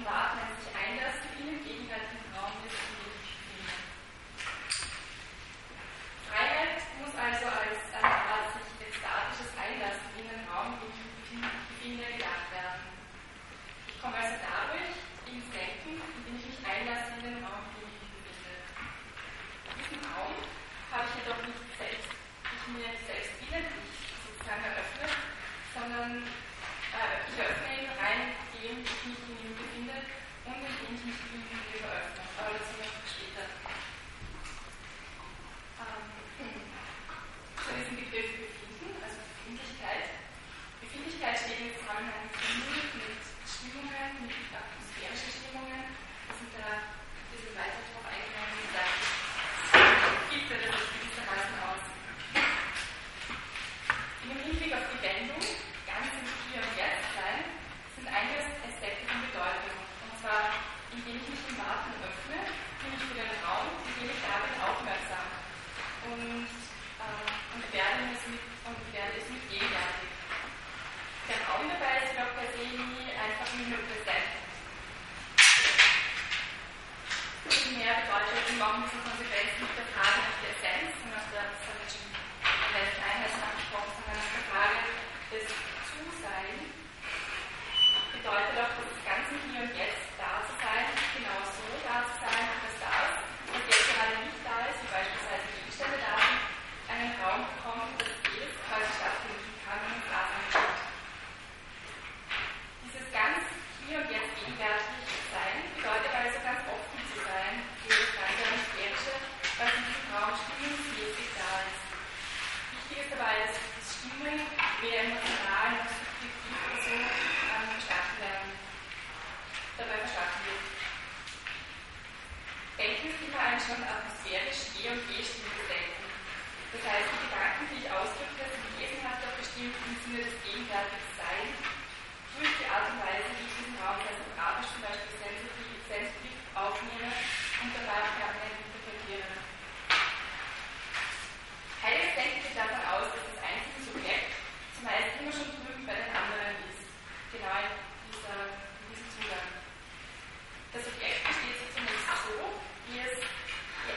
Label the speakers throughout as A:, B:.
A: von Warten an sich einlassen in den gegenwärtigen Raum des Befinden. Freiheit muss also als eine Art sich ekstatisches Einlassen in den Raum, den ich befinde, gedacht werden. Ich komme also dadurch ins Denken, indem ich mich einlasse in den Raum, den ich befinde. Diesen Raum habe ich jedoch nicht selbst, mir selbst willentlich sozusagen eröffnet, sondern ich öffne ihn rein, indem ich mich in ihm befinde und indem ich mich in ihm öffne. Aber dazu noch später. Zu diesem Begriff Befinden, also Befindlichkeit. Befindlichkeit steht im Zusammenhang mit Stimmungen, mit atmosphärischen Stimmungen. Das sind da ein bisschen weiter drauf eingegangen und sagt, gibt er das gewissermaßen aus. In dem Hinblick auf die Wendung, ganz im Hier und Jetzt sein, sind einige Aspekte von Bedeutung. Und zwar, indem ich mich im Warten öffne, bin ich für den Raum, in dem ich da bin, aufmerksam. Und werde es mit gegenwärtig. Der Raum dabei ist jedoch per se nie einfach nur präsent. Primär bedeutet im Raum diese Konsequenz nicht der Frage nach der Essenz, sondern das habe ich schon in der letzten Einheit angesprochen, sondern nach der Frage des Zusein. Bedeutet auch, dass das ganze Hier und Jetzt da zu sein, genau so da zu sein, dass das, was jetzt gerade nicht da ist, wie beispielsweise Gegenstände da sind, einen Raum bekommt, dass jedes heute stattfinden kann und da sein kann. Dieses ganz Hier und Jetzt gegenwärtig sein bedeutet also ganz offen zu sein für das ganze Atmosphärische, was in diesem Raum stimmungsmäßig da ist. Wichtig ist dabei, dass die Stimmung weder emotional noch subjektiv oder so dabei verstanden wird. Denken ist immer ein schon atmosphärisch Je- und Je-stimmendes Denken. Das heißt, die Gedanken, die ich ausdrücke, sind wesenhaft auch bestimmt im Sinne des gegenwärtigen Seins, durch die Art und Weise, wie ich diesen Raum seismografisch zum Beispiel sensitiv aufnehme und dabei permanent interpretiere. Heidegger geht davon aus, dass das einzige Subjekt zumeist immer schon drüben bei den anderen ist, genau in diesem Zugang. Das Objekt besteht sich zunächst so, wie es die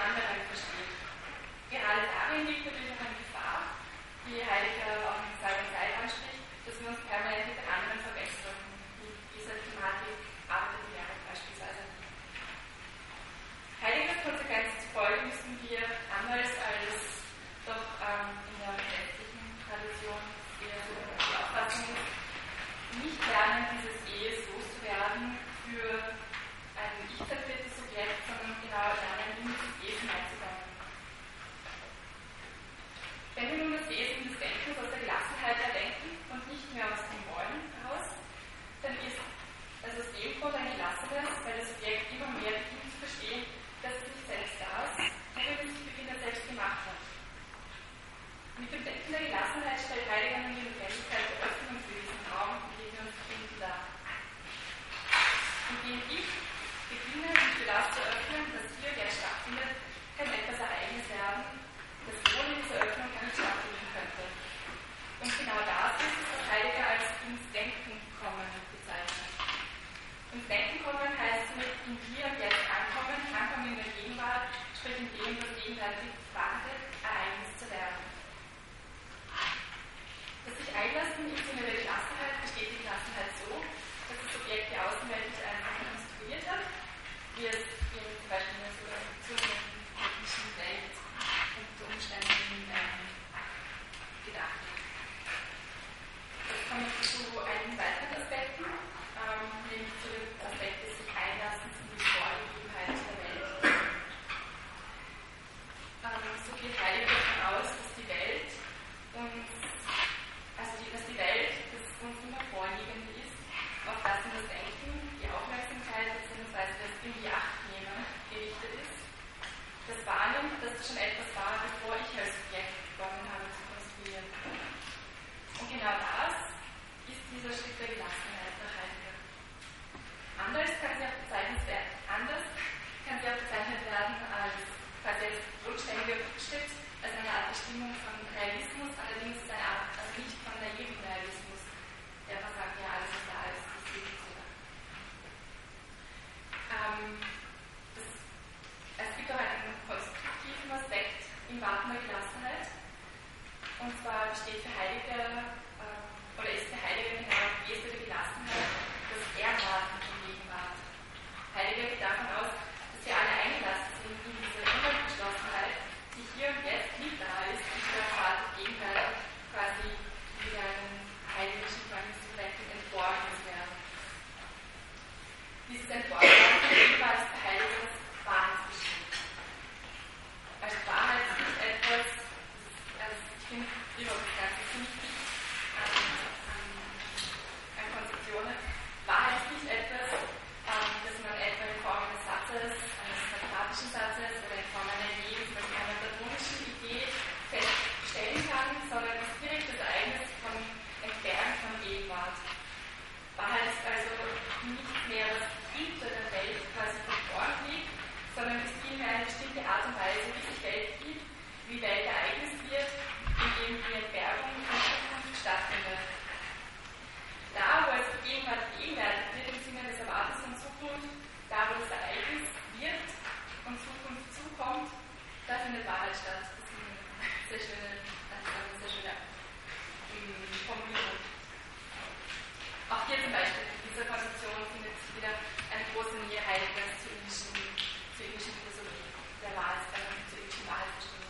A: dieser Konzeption findet sich wieder eine große Nähe Heideggers zur indischen Philosophie, zur indischen Wahrheitsbestimmung.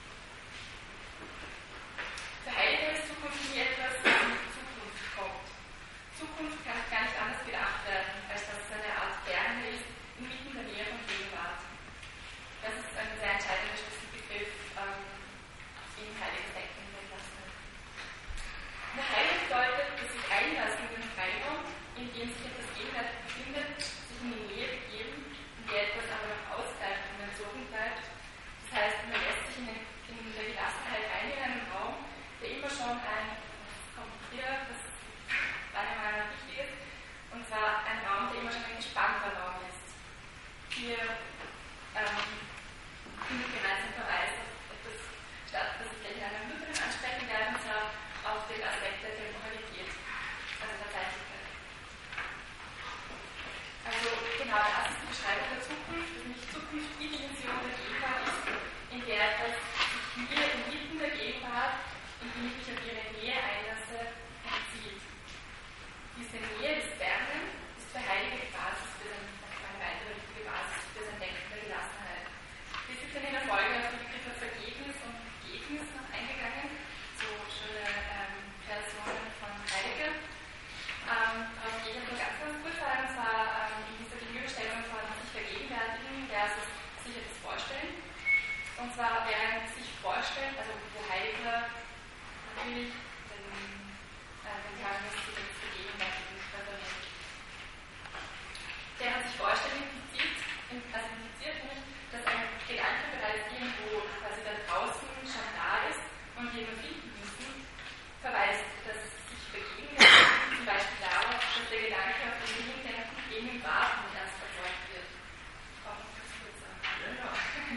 A: Für Heidegger ist Zukunft nie etwas, das in die Zukunft kommt. Zukunft kann gar nicht anders gedacht werden, als dass es eine Art Ferne ist, inmitten der Nähe von Gegenwart. Das ist ein sehr entscheidender Schlüsselbegriff in Heideggers Denken in der Klasse. Nach Heidegger bedeutet, dass sich einlassen in den Freiraum, in dem sich etwas Gegenwärtig befindet, sich in die Nähe begeben, in der etwas aber noch ausbleibt und entzogen bleibt. Das heißt, man lässt sich in der Gelassenheit ein in einen Raum, der immer schon was meiner Meinung nach wichtig ist, und zwar ein Raum, der immer schon ein gespannter Raum ist. Hier findet bereits ein Verweis auf etwas statt, das ich gleich in einer Minute ansprechen werde, und zwar auf den Aspekt der Temporalität, also der Zeitlichkeit. Also genau, das ist die Beschreibung der Zukunft, dass nicht Zukunft die Dimension der Gegenwart ist, in der etwas sich mir inmitten der Gegenwart, indem ich mich auf ihre Nähe einlasse, entzieht. Diese Nähe des Fernen ist für Heidegger die Basis für eine weitere wichtige Basis für sein Denken der Gelassenheit. Wir sind dann in der Folge auf die Begriffe Vergebnis und Begegnis noch eingegangen, so schöne Versionen von Heidegger. Darauf gehe ich nur ganz kurz ein, und zwar in dieser Gegenüberstellung von sich vergegenwärtigen versus sich etwas vorstellen. Und zwar während sich vorstellen, also wo Heidegger natürlich den Terminus sich jetzt vergegenwärtigen verwendet. Der hat sich vorstellen impliziert nämlich, dass ein Gedanke bereits irgendwo quasi da draußen schon da ist und wir nur finden müssen, verweist das sich vergegenwärtigen zum Beispiel darauf, dass der Gedanke auf den Hindenken eben im Warten erst erzeugt wird. Kommt das kurz an. Ja.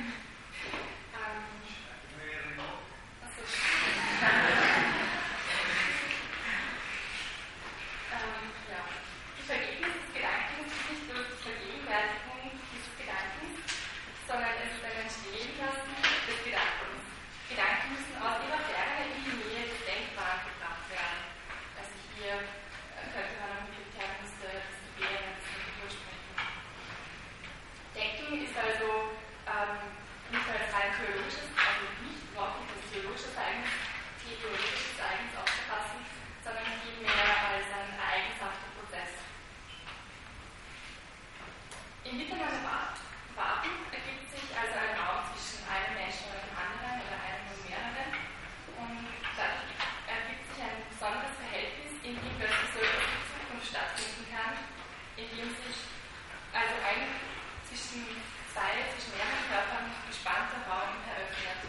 A: Die Vergebnis des Gedankens ist nicht bloß die Vergegenwärtigung dieses Gedankens, sondern es ist ein Entstehenlassen des Gedankens. Gedanken müssen aus ihrer Ferne in die Nähe des Denkbaren gebracht werden. Also hier könnte man auch mit dem Terminus des Gebärens sprechen. Denken ist also nicht als rein theologisches, also nicht überhaupt nicht als theologisches Ereignis, theologisches Ereignis aufzufassen, sondern vielmehr als ein ereignishafter Prozess. Im Miteinander warten ergibt sich also ein Raum zwischen einem Menschen und einem anderen oder einem und mehreren, und dadurch ergibt sich ein besonderes Verhältnis, in dem plötzlich so etwas in Zukunft stattfinden kann, in dem sich also ein zwischen mehreren Körpern gespannter Raum eröffnet.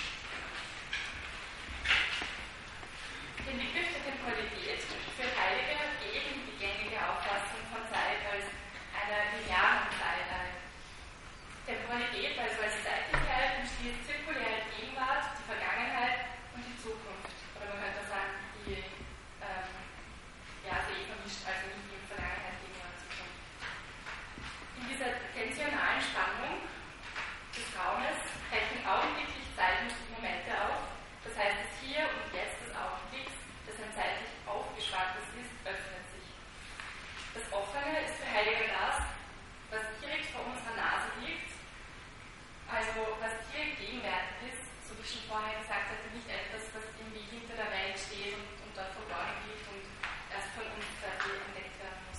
A: Den Begriff der Temporalität führt Heidegger gegen die gängige Auffassung von Zeit als einer linearen Zeit ein. Temporalität also als Zeitlichkeit umschließt zirkuläre Gegenwart, die Vergangenheit und die Zukunft. Oder man könnte sagen, die vermischt, also nicht die Vergangenheit, Gegenwart, Zukunft. In dieser tensionalen Spannung des Raumes treten augenblicklich zeitliche Momente auf. Das heißt, das Hier und Jetzt des Augenblicks, das ein zeitlich aufgespanntes ist, öffnet sich. Das Offene ist für Heidegger das, was direkt vor unserer Nase liegt, also was direkt gegenwärtig ist, so wie ich schon vorher gesagt hatte, nicht etwas, was irgendwie hinter der Welt steht und dort verborgen liegt und erst von uns quasi entdeckt werden muss.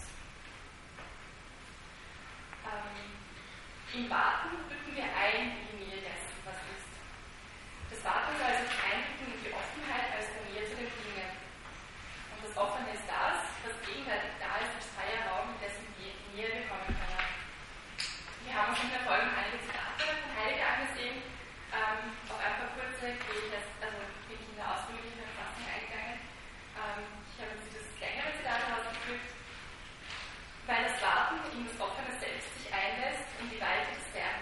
A: Im Warten rücken wir ein in die Nähe dessen, was ist. Das Warten ist also das Einrücken in die Offenheit als der Nähe zu den Dingen. Und das Offene ist das, was gegenwärtig da ist, als freier Raum, in dessen Nähe wir kommen können. Wir haben uns in der Folge einige Zitate von Heidegger angesehen. Auf ein paar kurze bin ich in der ausführlichen Fassung eingegangen. Ich habe jetzt das längere Zitat herausgepflückt. Weil das Warten in das Offene selbst sich einlässt, in die Weite des Fernen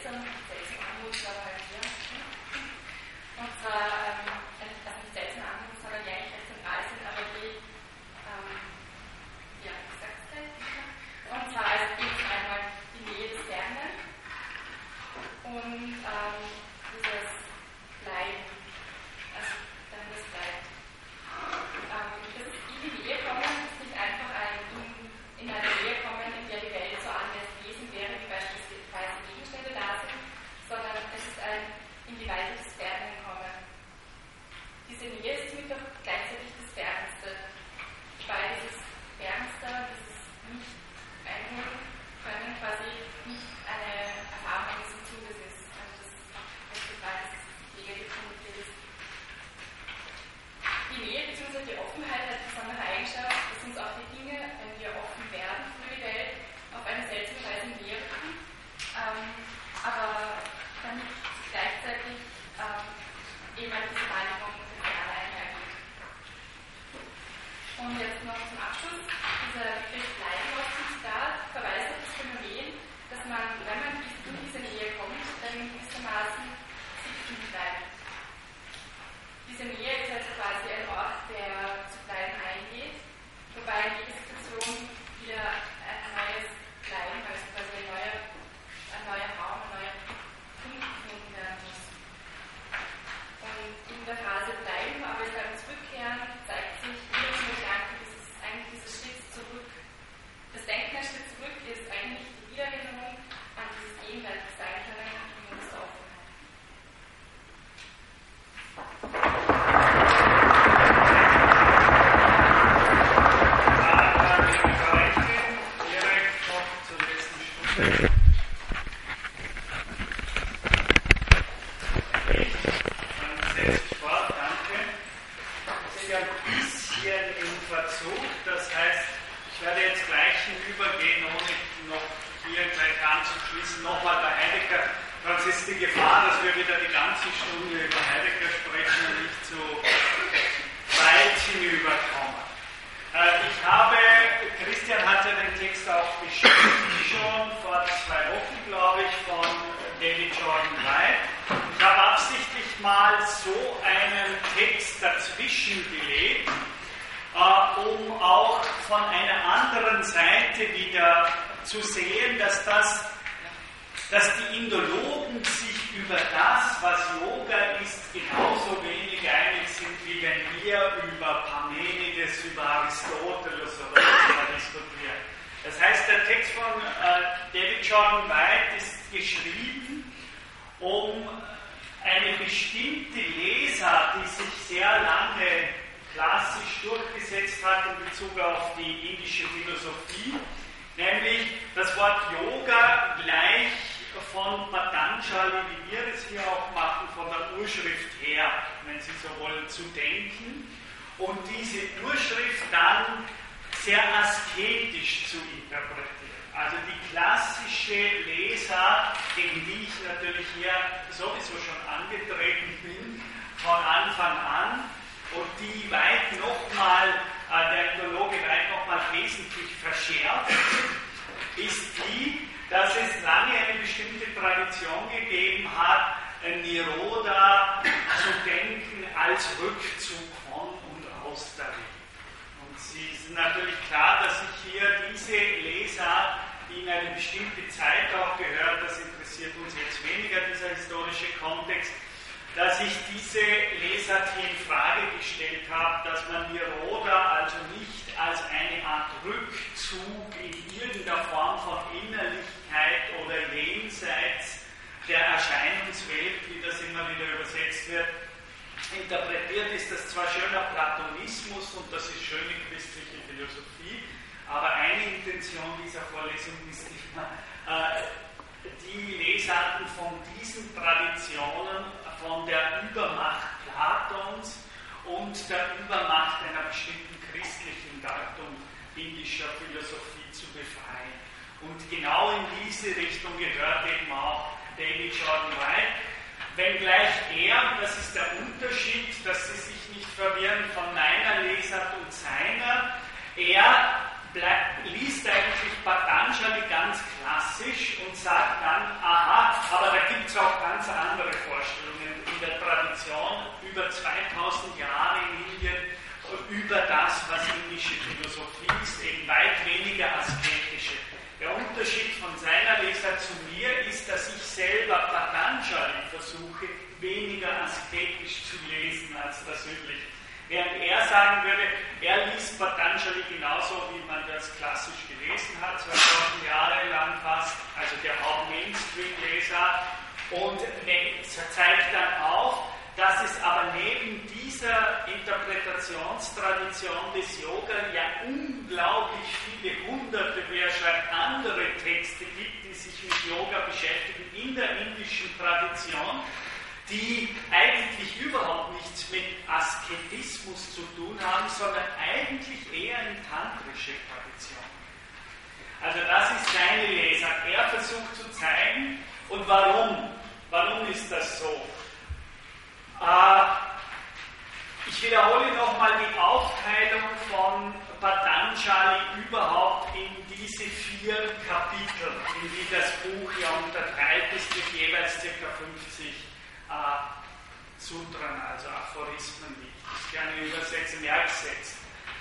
A: seltsam anmuten, aber halt hier. Und zwar, also nicht seltsam anmuten, sondern die eigentlich recht zentral sind, aber die, ja, ich sag's gleich. Und zwar, also geht es einmal die Nähe des Fernen und dieses Bleiben, also dann das Bleiben. Das in die Nähe kommen ist nicht einfach in eine Nähe kommen, in der die Welt so anders gewesen wäre, wie beispielsweise Gegenstände da sind, sondern es ist ein in die Weite des Fernen kommen. Diese Nähe ist somit auch gleichzeitig das Fernste. Weil dieses Fernste, dieses Nicht-Einholen können quasi nicht eine Erfahrung eines Zuges ist. Also das Gefallen des Jägergefundenes ist. Die Nähe bzw. die Offenheit hat die besondere Eigenschaft, dass uns auch die Dinge, wenn wir offen werden für die Welt, auf eine seltsame Weise näher rücken, aber dann gleichzeitig eben eine diese Wahrnehmung Potenziale einhergeht. Und jetzt noch zum Abschluss, dieser Begriff Bleiben aus dem Zitat verweist auf das Phänomen, dass man, wenn man in diese Nähe kommt, dann gewissermaßen sitzen bleibt. Diese Nähe ist also quasi ein Ort, der zu bleiben eingeht, wobei in jeder Situation wieder ein neues Bleiben, also quasi ein neuer Raum, ein neuer Punkt gefunden werden muss. Und in der Phase Bleiben, aber beim Zurückkehren zeigt sich wieder zum Gedanke, das ist eigentlich dieser Schritt zurück. Das Denken ein Schritt zurück ist eigentlich die Wiedererinnerung an dieses gegenseitig Sein können und das Offenheit.
B: Die Gefahr, dass wir wieder die ganze Stunde über Heidegger sprechen und nicht so weit hinüberkommen. Christian hat ja den Text auch beschrieben, schon vor 2 Wochen, glaube ich, von David Jordan White. Ich habe absichtlich mal so einen Text dazwischen gelegt, um auch von einer anderen Seite wieder zu sehen, dass die Indologen sich über das, was Yoga ist, genauso wenig einig sind, wie wenn wir über Parmenides, über Aristoteles oder so diskutieren. Das heißt, der Text von David Jordan White ist geschrieben, um eine bestimmte Lesart, die sich sehr lange klassisch durchgesetzt hat in Bezug auf die indische Philosophie, nämlich das Wort Yoga gleich von Patanjali, wie wir das hier auch machen, von der Urschrift her, wenn Sie so wollen, zu denken und diese Urschrift dann sehr asketisch zu interpretieren. Also die klassische Lesart, gegen die ich natürlich hier sowieso schon angetreten bin, von Anfang an und die der Indologe White nochmal wesentlich verschärft, ist die, dass es lange eine bestimmte Tradition gegeben hat, Niroda zu denken als Rückzug von und aus der Welt. Und es ist natürlich klar, dass ich hier diese Lesart, die in eine bestimmte Zeit auch gehört, das interessiert uns jetzt weniger, dieser historische Kontext, dass ich diese Lesart hier in Frage gestellt habe, dass man Niroda also nicht als eine Art Rückzug in irgendeiner Form von Innerlichkeit oder jenseits der Erscheinungswelt, wie das immer wieder übersetzt wird, interpretiert, ist das zwar schöner Platonismus und das ist schöne christliche Philosophie, aber eine Intention dieser Vorlesung ist immer, die Lesarten von diesen Traditionen, von der Übermacht Platons und der Übermacht einer bestimmten christlichen Deutung indischer Philosophie zu befreien. Und genau in diese Richtung gehört eben auch David Jordan White, wenngleich das ist der Unterschied, dass Sie sich nicht verwirren von meiner Lesart und seiner, liest eigentlich Patanjali ganz klassisch und sagt dann, aha, aber da es auch ganz andere Vorstellungen in der Tradition über 2000 Jahre in Indien über das, was indische Philosophie ist, eben weit weniger asketische. Der Unterschied von seiner Leser zu mir ist, dass ich selber Patanjali versuche, weniger asketisch zu lesen als das üblich. Während er sagen würde, er liest Patanjali genauso, wie man das klassisch gelesen hat, 2000 Jahre lang fast, also der Haupt-Mainstream-Leser, und zeigt dann auf, dass es aber neben dieser Interpretationstradition des Yoga ja unglaublich viele hunderte, wer schreibt, andere Texte gibt, die sich mit Yoga beschäftigen in der indischen Tradition, die eigentlich überhaupt nichts mit Asketismus zu tun haben, sondern eigentlich eher in tantrische Tradition. Also das ist seine Lesart. Er versucht zu zeigen, und warum? Warum ist das so? Ich wiederhole nochmal die Aufteilung von Patanjali überhaupt in diese 4 Kapitel, in die das Buch ja unterteilt ist, mit jeweils ca. 50 Sutren, also Aphorismen, wie ich das gerne übersetze, Merksätze.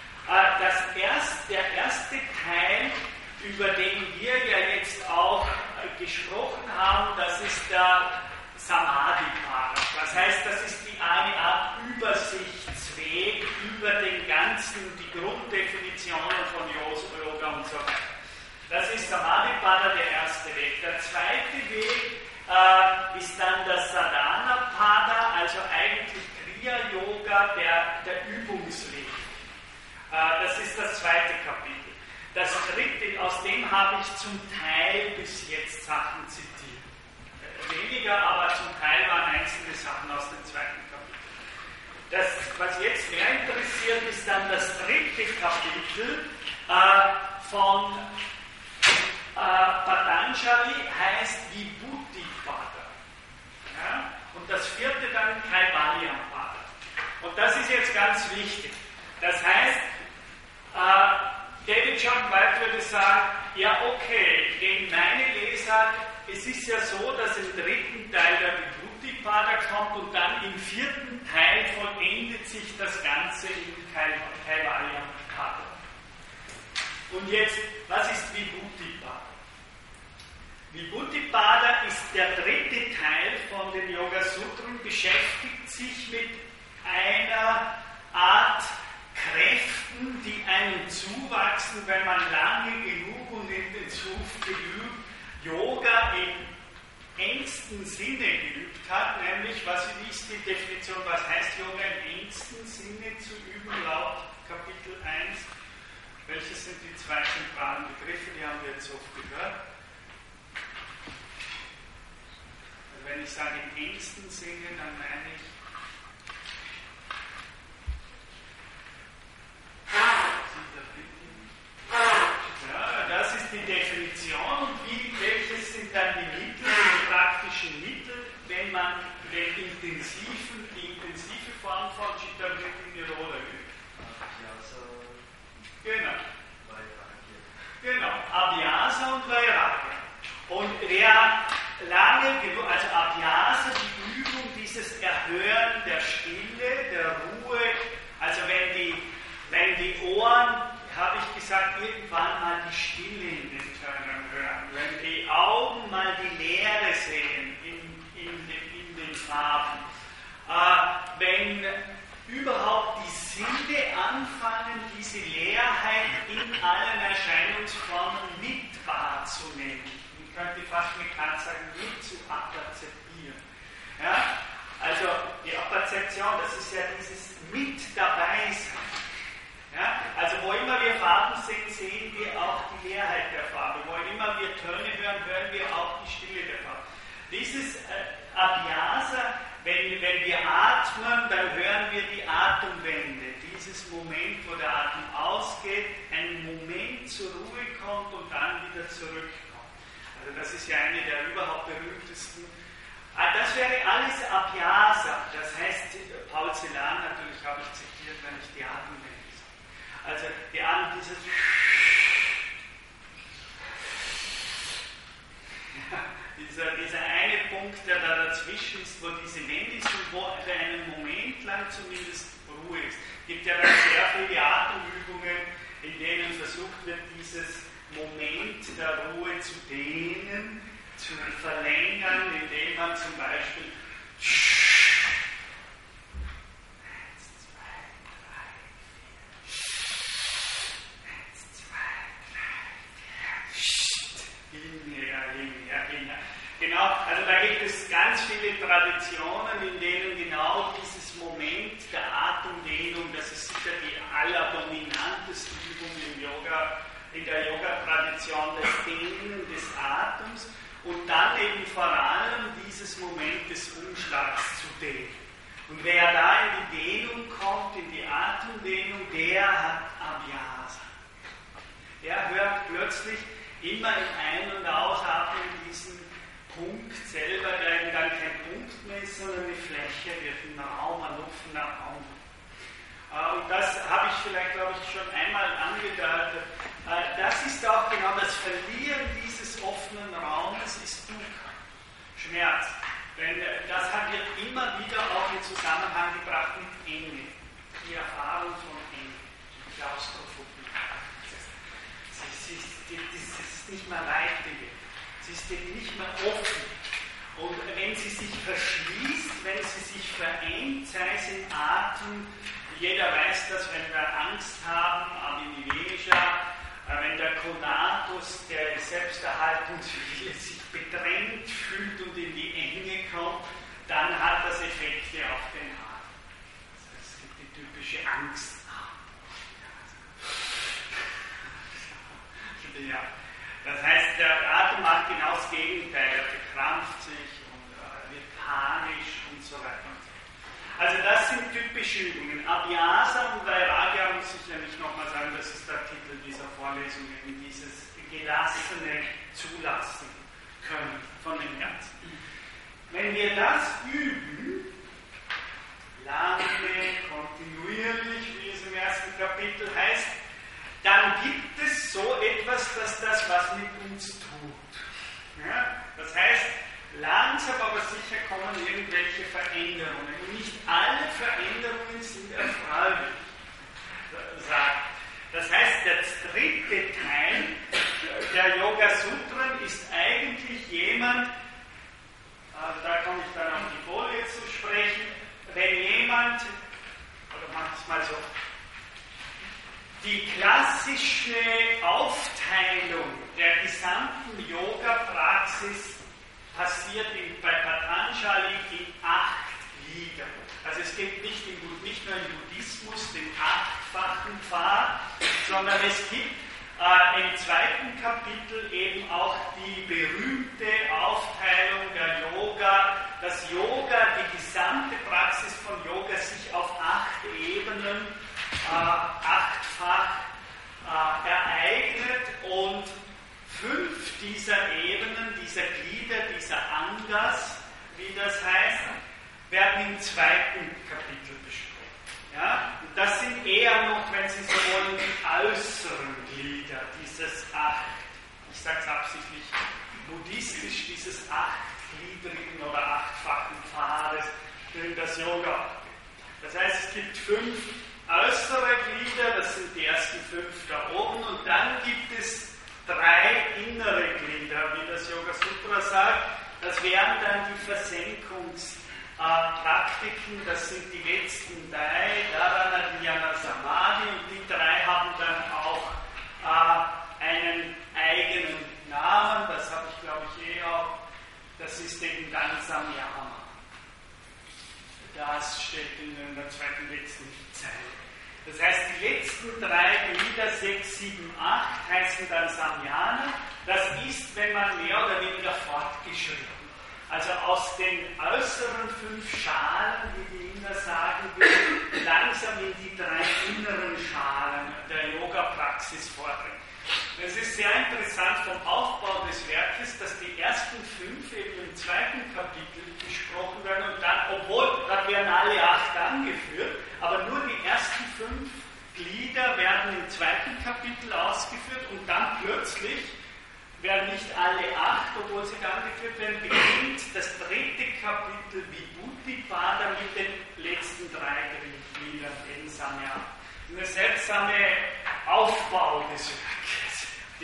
B: Der erste Teil, über den wir ja jetzt auch gesprochen haben, das ist der Samadhi-Pada. Das heißt, das ist eine Art Übersichtsweg über den ganzen, die Grunddefinitionen von Yoga und so weiter. Das ist Samadhi-Pada, der erste Weg. Der zweite Weg ist dann das Sadhana-Pada, also eigentlich Kriya-Yoga, der Übungsweg. Das ist das zweite Kapitel. Das dritte, aus dem habe ich zum Teil bis jetzt Sachen zitiert. Weniger, aber zum Teil waren einzelne Sachen aus dem zweiten Kapitel. Das, was jetzt mehr interessiert, ist dann das dritte Kapitel von Patanjali, heißt Vibhuti-Pada. Ja? Und das vierte dann Kaivalya-Pada. Und das ist jetzt ganz wichtig. Das heißt, David John White würde sagen, ja okay, gegen meine Leser, es ist ja so, dass im dritten Teil der Vibhuti-Pada kommt und dann im vierten Teil vollendet sich das Ganze im Kaivalya-Pada. Und jetzt, was ist Vibhuti-Pada? Vibhuti-Pada ist der dritte Teil von den Yoga-Sutren, beschäftigt sich mit einer Art Kräften, die einem zuwachsen, wenn man lange genug und intensiv geübt Yoga im engsten Sinne geübt hat, nämlich, wie ist die Definition, was heißt Yoga im engsten Sinne zu üben, laut Kapitel 1? Welche sind die 2 zentralen Begriffe, die haben wir jetzt oft gehört? Also wenn ich sage im engsten Sinne, dann meine ich ja, das ist die Definition und welches sind dann die Mittel, die praktischen Mittel, wenn man die intensive Form von Chitta Vritti Nirodha übt. Genau, Abhyasa und Vairagya. Und wer lange genug, also Abhyasa, die Übung, dieses Erhören der Stille, der Ruhe, also wenn die Ohren, habe ich gesagt, irgendwann mal die Stille in den Tönen hören, wenn die Augen mal die Leere sehen in den Farben, wenn überhaupt die Sinne anfangen, diese Leerheit in allen Erscheinungsformen mit wahrzunehmen. Man könnte fast mit Kant sagen, mit zu apperzeptieren. Ja? Also die Apperzeption, das ist ja dieses mit dabei sein. Ja? Also wo immer wir Farben sehen, sehen wir auch die Leerheit der Farbe. Wo immer wir Töne hören, hören wir auch die Stille der Farbe. Dieses Abhyasa, wenn wir atmen, dann hören wir die Atemwende. Dieses Moment, wo der Atem ausgeht, ein Moment zur Ruhe kommt und dann wieder zurückkommt. Also das ist ja eine der überhaupt berühmtesten. Das wäre alles Abhyasa. Das heißt, Paul Celan natürlich habe ich zitiert, wenn ich die Atemwende sage. Also die Atem, dieser eine Punkt, der da dazwischen ist, wo diese Wende ist und wo für einen Moment lang zumindest Ruhe ist. Es gibt ja dann sehr viele Atemübungen, in denen versucht wird, dieses Moment der Ruhe zu dehnen, zu verlängern, indem man zum Beispiel 1, 2, 3, 4, 1, 2, 3, 4, hinher. Genau, also da gibt es ganz viele Traditionen, in denen genau dieses Moment der Atemdehnung, das ist sicher die allerdominanteste Übung im Yoga, in der Yoga-Tradition, das Dehnen des Atems und dann eben vor allem dieses Moment des Umschlags zu dehnen. Und wer da in die Dehnung kommt, in die Atemdehnung, der hat Abhyasa. Der hört plötzlich immer im Ein- und Ausatmen diesen Punkt selber, der eben dann kein Punkt mehr ist, sondern eine Fläche wird, ein Raum, ein offener Raum. Und das habe ich vielleicht, glaube ich, schon einmal angedeutet. Das ist auch genau das Verlieren dieses offenen Raumes, ist Dukkha, Schmerz. Denn das haben wir immer wieder auch in Zusammenhang gebracht mit Enge, die Erfahrung von Enge, Klaustrophobie. Das ist nicht mehr leiblich, sie ist eben nicht mehr offen. Und wenn sie sich verschließt, wenn sie sich verengt, sei es im Atem, jeder weiß das, wenn wir Angst haben, Abhiniveja, wenn der Konatus, der Selbsterhaltungswille, sich bedrängt fühlt und in die Enge kommt, dann hat das Effekte auf den Atem. Das ist die typische Angst. Ja. Das heißt, der Atem macht genau das Gegenteil, er bekrampft sich und wird panisch und so weiter. Also das sind typische Übungen. Abhyasa und Vairagya muss ich ja nicht nochmal sagen, das ist der Titel dieser Vorlesung, eben dieses gelassene Zulassen können von dem Ganzen. Wenn wir das üben, lange, kontinuierlich, wie es im ersten Kapitel heißt, dann gibt es so etwas, dass das was mit uns tut. Ja? Das heißt, langsam aber sicher kommen irgendwelche Veränderungen. Und nicht alle Veränderungen sind erfreulich. Das heißt, der dritte Teil der Yoga-Sutren ist eigentlich jemand, da komme ich dann auf die Folie zu sprechen, wenn jemand, oder mach es mal so, die klassische Aufteilung der gesamten Yoga-Praxis passiert bei Patanjali in 8 Glieder. Also es gibt nicht nur im Buddhismus den 8-fachen Pfad, sondern es gibt im zweiten Kapitel eben auch die berühmte Aufteilung der Yoga, dass Yoga, die gesamte Praxis von Yoga sich auf 8 Ebenen 8-fach ereignet und 5 dieser Ebenen, dieser Glieder, dieser Angas, wie das heißt, werden im zweiten Kapitel besprochen. Ja? Und das sind eher noch, wenn Sie so wollen, die äußeren Glieder dieses ich sage es absichtlich buddhistisch, dieses 8-gliedrigen oder 8-fachen Pfades in das Yoga. Das heißt, es gibt 5 äußere Glieder, das sind die ersten 5 da oben, und dann gibt es 3 innere Glieder, wie das Yoga Sutra sagt. Das wären dann die Versenkungspraktiken, das sind die letzten 3, Dharana, Dhyana, Samadhi, und die 3 haben dann auch einen eigenen Namen, das habe ich glaube ich auch, das ist eben dann Samyama. Das steht in der zweiten letzten Zeile. Das heißt, die letzten 3 Glieder, 6, 7, 8, heißen dann Samyana. Das ist, wenn man mehr oder weniger fortgeschritten. Also aus den äußeren 5 Schalen, wie die Inder sagen, wird langsam in die 3 inneren Schalen der Yoga-Praxis vordringen. Es ist sehr interessant vom Aufbau des Werkes, dass die ersten 5 eben im zweiten Kapitel besprochen werden und dann, obwohl, da werden alle 8 angeführt, aber nur die ersten 5 Glieder werden im zweiten Kapitel ausgeführt und dann plötzlich werden nicht alle 8, obwohl sie angeführt werden, beginnt das 3.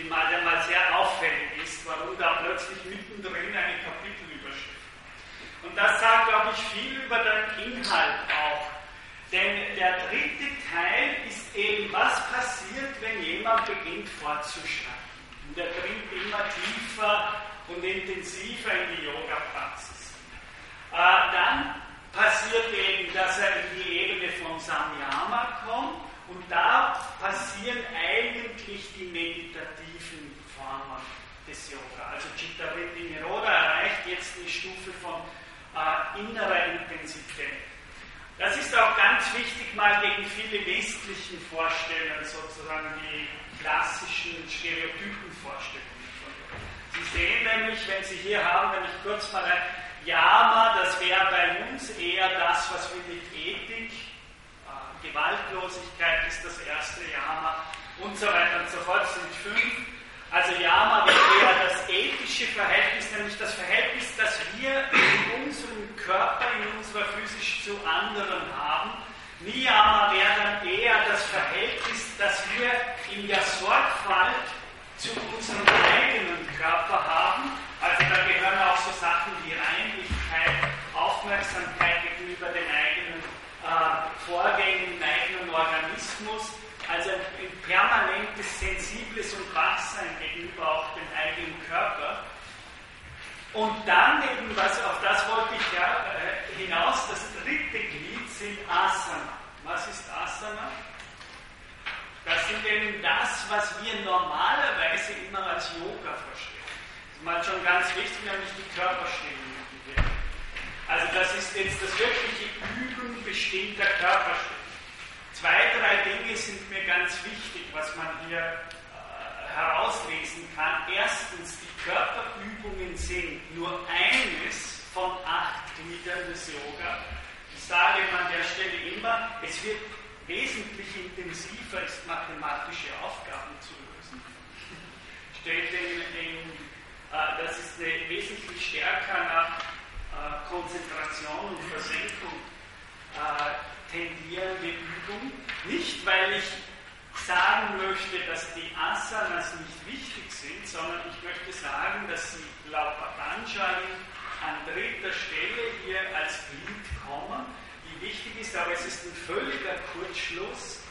B: der mal sehr auffällig ist, warum da plötzlich mittendrin eine Kapitelüberschrift. Und das sagt, glaube ich, viel über den Inhalt auch. Denn der dritte Teil ist eben, was passiert, wenn jemand beginnt fortzuschreiten. Und er dringt immer tiefer und intensiver in die Yoga-Praxis. Dann passiert eben, dass er in die Ebene von Samyama kommt und da passieren eigentlich die meditativen Formen des Yoga. Also Chitta-Vritti Nirodha erreicht jetzt eine Stufe von innerer Intensität. Das ist auch ganz wichtig mal gegen viele westlichen Vorstellungen, sozusagen die klassischen Stereotypenvorstellungen von Yoga. Sie sehen nämlich, wenn Sie hier haben, wenn ich kurz mal Yama, das wäre bei uns eher das, was wir mit Ethik, Gewaltlosigkeit ist das erste Yama und so weiter und so fort, das sind 5. Also Yama wäre eher das ethische Verhältnis, nämlich das Verhältnis, das wir in unserem Körper, in unserer Physis zu anderen haben. Niyama wäre dann eher das Verhältnis, das wir in der Sorgfalt zu unserem eigenen Körper haben. Also da gehören auch so Sachen wie Reinlichkeit, Aufmerksamkeit gegenüber den eigenen Vorgängen im eigenen Organismus, also ein permanentes, sensibles und Wachsein gegenüber auch dem eigenen Körper. Und dann eben, auf das wollte ich hinaus, das dritte Glied sind Asana. Was ist Asana? Das sind eben das, was wir normalerweise immer als Yoga verstehen. Das ist mal schon ganz wichtig, nämlich die Körperstellung. Also das ist jetzt das wirkliche Üben bestimmter Körperstellung. 2, 3 Dinge sind mir ganz wichtig, was man hier herauslesen kann. Erstens, die Körperübungen sind nur eines von 8 Gliedern des Yoga. Ich sage an der Stelle immer, es wird wesentlich intensiver, ist mathematische Aufgaben zu lösen. Das ist eine wesentlich stärker nach Konzentration und Versenkung tendierende Übung. Nicht, weil ich sagen möchte, dass die Asanas nicht wichtig sind, sondern ich möchte sagen, dass sie laut Patanjali an 3. Stelle hier als Glied kommen, die wichtig ist, aber es ist ein völliger Kurzschluss,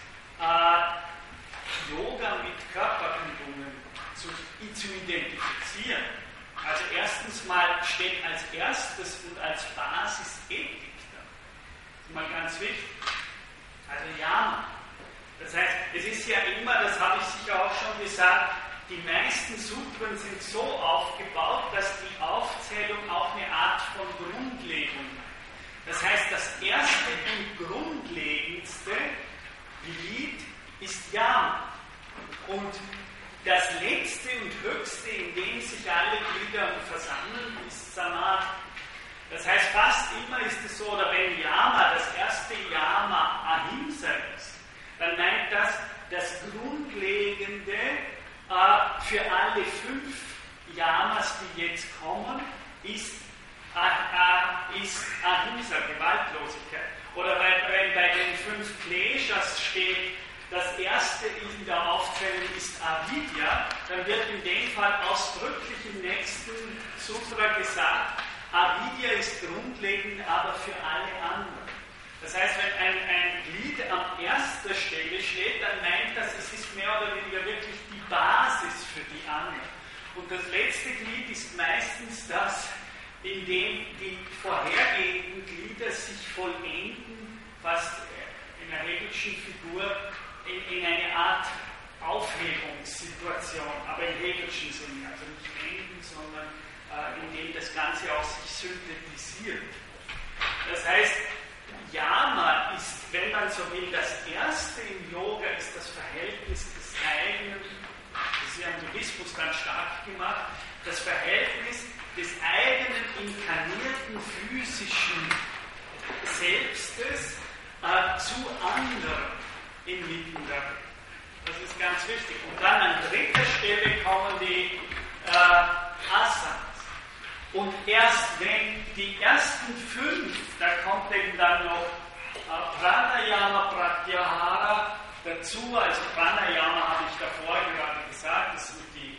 B: Yoga mit Körperübungen zu identifizieren. Also erstens mal steht als erstes und als Basis Ethik da. Das ist mal ganz wichtig. Also Yama. Das heißt, es ist ja immer, das habe ich sicher auch schon gesagt, die meisten Sutren sind so aufgebaut, dass die Aufzählung auch eine Art von Grundlegung hat. Das heißt, das erste und grundlegendste Glied ist Yama. Und das letzte und höchste, in dem sich alle Glieder versammeln, ist Samadhi. Das heißt, fast immer ist es so, oder wenn Yama, das erste Yama Ahimsa ist, dann meint das Grundlegende für alle 5 Yamas, die jetzt kommen, ist Ahimsa, Gewaltlosigkeit. Oder wenn bei den 5 Kleshas steht, das erste in der Aufzählung ist Avidya, dann wird in dem Fall ausdrücklich im nächsten Sutra gesagt, Avidya ist grundlegend, aber für alle anderen. Das heißt, wenn ein Glied an 1. Stelle steht, dann meint das, es ist mehr oder weniger wirklich die Basis für die anderen. Und das letzte Glied ist meistens das, in dem die vorhergehenden Glieder sich vollenden, fast in der Hegelschen Figur, in eine Art Aufhebungssituation, aber im Hegelschen Sinne, also nicht enden, sondern indem das Ganze auch sich synthetisiert. Das heißt, Yama ist, wenn man so will, das erste im Yoga ist das Verhältnis des eigenen, das ist ja im Buddhismus ganz stark gemacht, das Verhältnis des eigenen inkarnierten physischen Selbstes zu anderen inmitten der Welt. Das ist ganz wichtig. Und dann an 3. Stelle kommen die Asanas. Und erst wenn die ersten 5, da kommt eben dann noch Pranayama, Pratyahara dazu, also Pranayama habe ich davor gerade gesagt, das sind die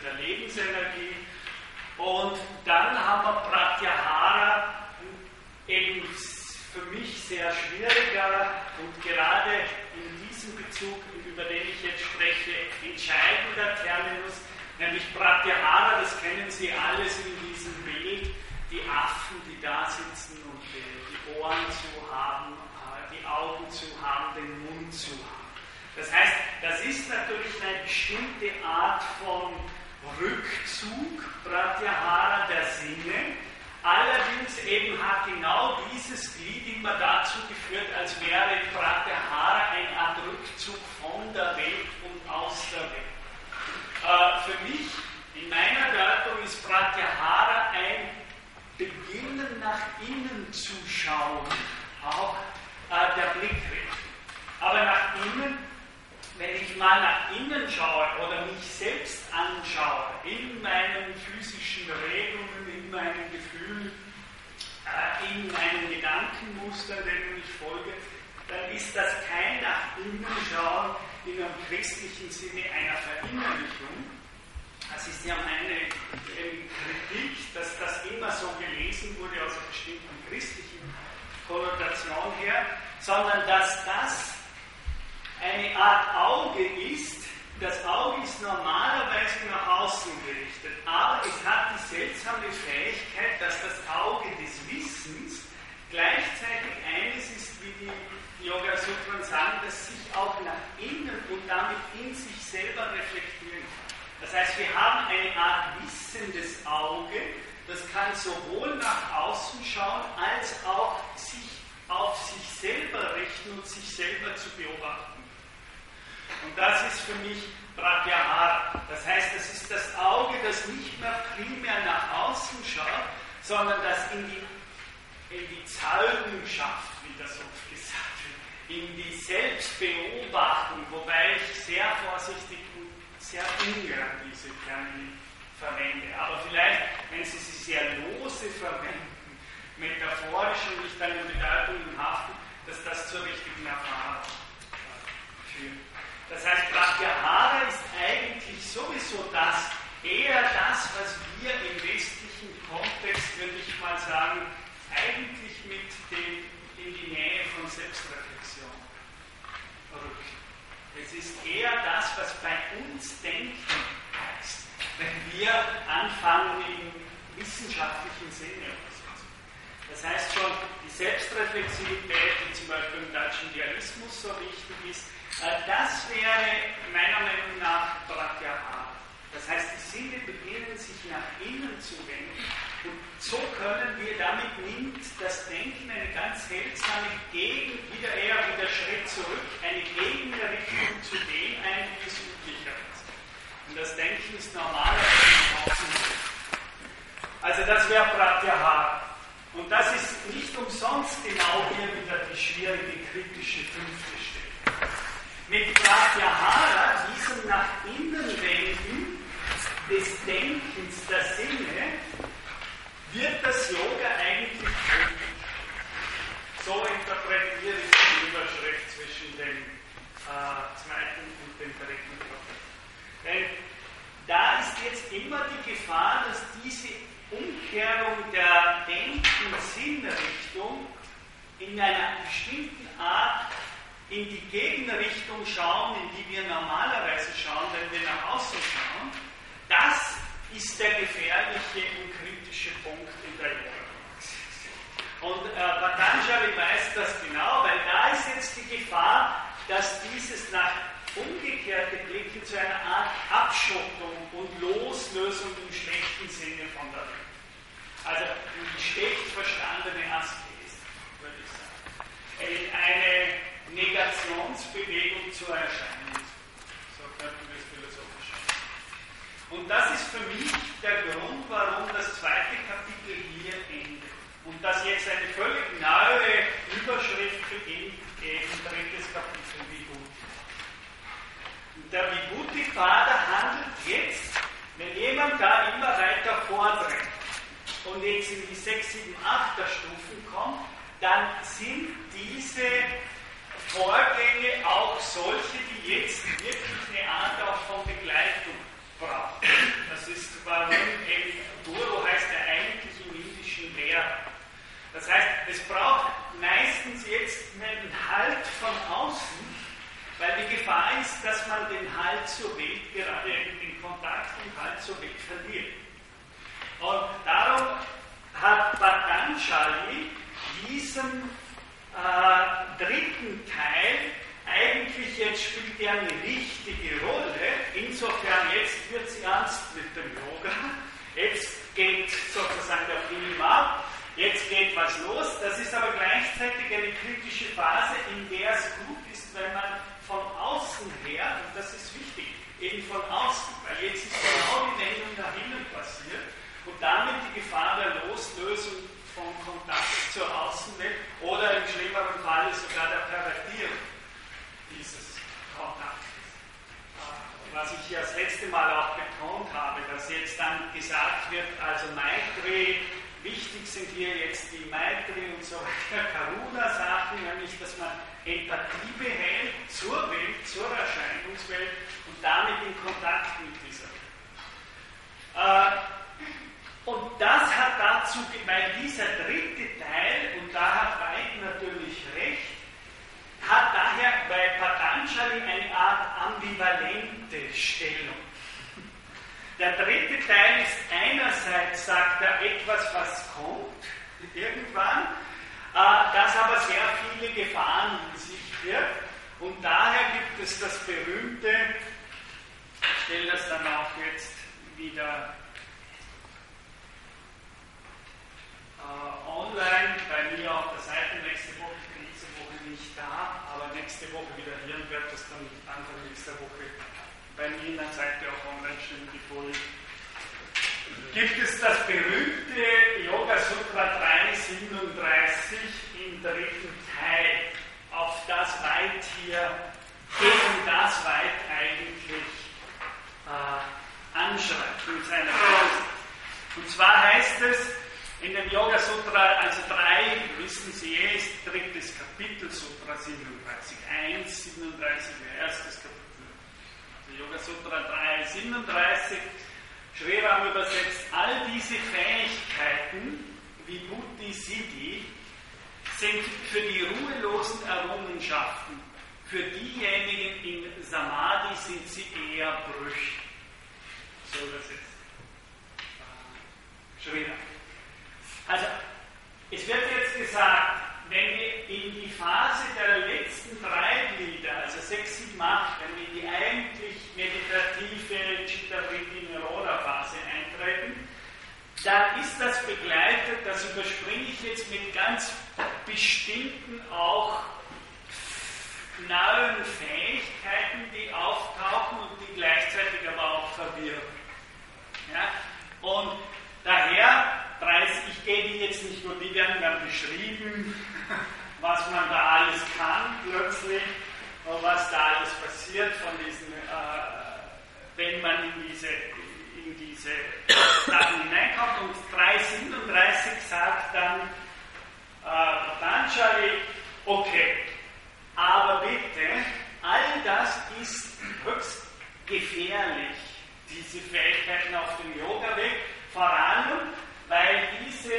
B: der Lebensenergie. Und dann haben wir Pratyahara, eben für mich sehr schwieriger und gerade in diesem Bezug, über den ich jetzt spreche, entscheidender Terminus, nämlich Pratyahara, das kennen Sie alles in diesem Bild, die Affen, die da sitzen und die Ohren zu haben, die Augen zu haben, den Mund zu haben. Das heißt, das ist natürlich eine bestimmte Art von Rückzug, Pratyahara der Sinne. Allerdings eben hat genau dieses Glied immer dazu geführt, als wäre Pratyahara eine Art Rückzug von der Welt und aus der Welt. Für mich, in meiner Deutung, ist Pratyahara ein Beginnen nach innen zu schauen, auch der Blickrichtung. Aber nach innen, wenn ich mal nach innen schaue oder mich selbst anschaue, in meinen physischen Regungen, in meinen Gefühlen, in meinen Gedankenmustern, denen ich folge, dann ist das kein nach innen schauen in einem christlichen Sinne einer Verinnerlichung. Das ist ja meine Kritik, dass das immer so gelesen wurde aus einer bestimmten christlichen Konnotation her, sondern dass das eine Art Auge ist. Das Auge ist normalerweise nach außen gerichtet, aber es hat die seltsame Fähigkeit, dass das Auge des Wissens gleichzeitig eines ist, wie die Yoga-Sutren sagen, das sich auch nach innen und damit in sich selber reflektieren kann. Das heißt, wir haben eine Art wissendes Auge, das kann sowohl nach außen schauen, als auch sich auf sich selber richten und sich selber zu beobachten. Und das ist für mich Pratyahara. Das heißt, das ist das Auge, das nicht mehr primär nach außen schaut, sondern das in die Zeugenschaft, wie das oft gesagt wird, in die Selbstbeobachtung, wobei ich sehr vorsichtig und sehr ungern diese Termine verwende. Aber vielleicht, wenn Sie sie sehr lose verwenden, metaphorisch und nicht an den Bedeutungen haften, dass das zur richtigen Erfahrung führt. Das heißt, Pratyahara ist eigentlich sowieso eher das, was wir im westlichen Kontext, würde ich mal sagen, eigentlich mit in die Nähe von Selbstreflexion rücken. Es ist eher das, was bei uns Denken heißt, wenn wir anfangen im wissenschaftlichen Sinne. Das heißt schon, die Selbstreflexivität, die zum Beispiel im deutschen Idealismus so wichtig ist, das wäre meiner Meinung nach Pratyahara. Das heißt, die Sinne beginnen sich nach innen zu wenden und so können wir, damit nimmt das Denken eine ganz seltsame wieder Schritt zurück, eine Gegenrichtung zu dem ein, wie es üblicher ist. Und das Denken ist normalerweise außen. Also das wäre Pratyahara. Und das ist nicht umsonst genau hier wieder die schwierige kritische fünfte Stelle. Mit Pratyahara, diesem nach innen wenden des Denkens der Sinne, wird das Yoga eigentlich kritisch. So interpretiere ich die Überschrift zwischen dem zweiten und dem dritten Kapitel. Denn da ist jetzt immer die Gefahr, dass diese Umkehrung der Denken-Sinnrichtung in einer bestimmten Art in die Gegenrichtung schauen, in die wir normalerweise schauen, wenn wir nach außen schauen. Das ist der gefährliche und kritische Punkt in der Yoga. Und Patanjali weiß das genau, weil da ist jetzt die Gefahr, dass dieses nach umgekehrte Blicken zu einer Art Abschottung und Loslösung im schlechten Sinne von der Welt. Also die schlecht verstandene Askese, würde ich sagen. In eine Negationsbewegung zur Erscheinung. So könnten wir es philosophisch sagen. Und das ist für mich der Grund, warum das zweite Kapitel hier endet. Und dass jetzt eine völlig neue Überschrift beginnt, eben drittes Kapitel Vibhuti. Und der Vibhuti-Pada handelt jetzt, wenn jemand da immer weiter vordringt und jetzt in die 6, 7, 8er Stufen kommt, dann sind diese Vorgänge auch solche, die jetzt wirklich eine Art auch von Begleitung brauchen. Das Das ist Varun Duro, heißt er eigentlich im Indischen Meer. Das heißt, es braucht meistens jetzt einen Halt von außen, weil die Gefahr ist, dass man den Halt zur Welt, gerade den Kontakt und Halt zur Welt verliert. Und darum hat Patanjali diesen dritten Teil, eigentlich jetzt spielt er eine wichtige Rolle, insofern jetzt wird es ernst mit dem Yoga, jetzt geht sozusagen der Film ab, jetzt geht was los, das ist aber gleichzeitig eine kritische Phase, in der es gut ist, wenn man von außen her, und das ist wichtig, eben von außen, weil jetzt ist genau die Wendung nach innen passiert und damit die Gefahr der Loslösung vom Kontakt zur Außenwelt oder im schlimmeren Falle sogar der Pervertierung dieses Kontaktes. Was ich ja das letzte Mal auch betont habe, dass jetzt dann gesagt wird, also Maitri, wichtig sind hier jetzt die Maitri und so weiter, Karuna-Sachen, nämlich dass man Empathie behält zur Welt, zur Erscheinungswelt und damit in Kontakt mit dieser Welt. Und das hat dazu, weil dieser dritte Teil, und da hat Veit natürlich recht, hat daher bei Patanjali eine Art ambivalente Stellung. Der dritte Teil ist einerseits, sagt er, etwas, was kommt, irgendwann, das aber sehr viele Gefahren in sich birgt. Und daher gibt es das berühmte, ich stelle das dann auch jetzt wieder online bei mir auf der Seite. Nächste Woche, ich bin diese Woche nicht da, aber nächste Woche wieder hier und werde das dann Anfang nächster Woche bei mir in der Seite auch online stellen, die Folie. Gibt es das berühmte Yoga Sutra 337 im dritten Teil, auf das Veit hier, gegen das Veit eigentlich anschreibt mit seiner Kunst. Und zwar heißt es, in dem Yoga Sutra, also 3, wissen Sie ist drittes Kapitel, Sutra 37, 1, 37, erstes Kapitel. Also Yoga Sutra 3, 37, Sri Ram übersetzt, all diese Fähigkeiten, wie Buddhi Siddhi, sind für die ruhelosen Errungenschaften. Für diejenigen in Samadhi sind sie eher Brüche. So übersetzt. Sri Ram. Also, es wird jetzt gesagt, wenn wir in die Phase der letzten 3 Glieder, also 6, 7, 8, wenn wir in die eigentlich meditative Chitta-Vritti-Nirodha-Phase eintreten, dann ist das begleitet, das überspringe ich jetzt mit ganz bestimmten auch neuen Fähigkeiten, die auftauchen und die gleichzeitig aber auch verwirren. Ja? Und daher, ich gehe die jetzt nicht nur, die werden dann beschrieben, was man da alles kann plötzlich und was da alles passiert von diesen, wenn man in diese Sachen hineinkommt. Und 337 sagt dann Patanjali, okay, aber bitte, all das ist höchst gefährlich, diese Fähigkeiten auf dem Yoga-Weg, vor allem, weil diese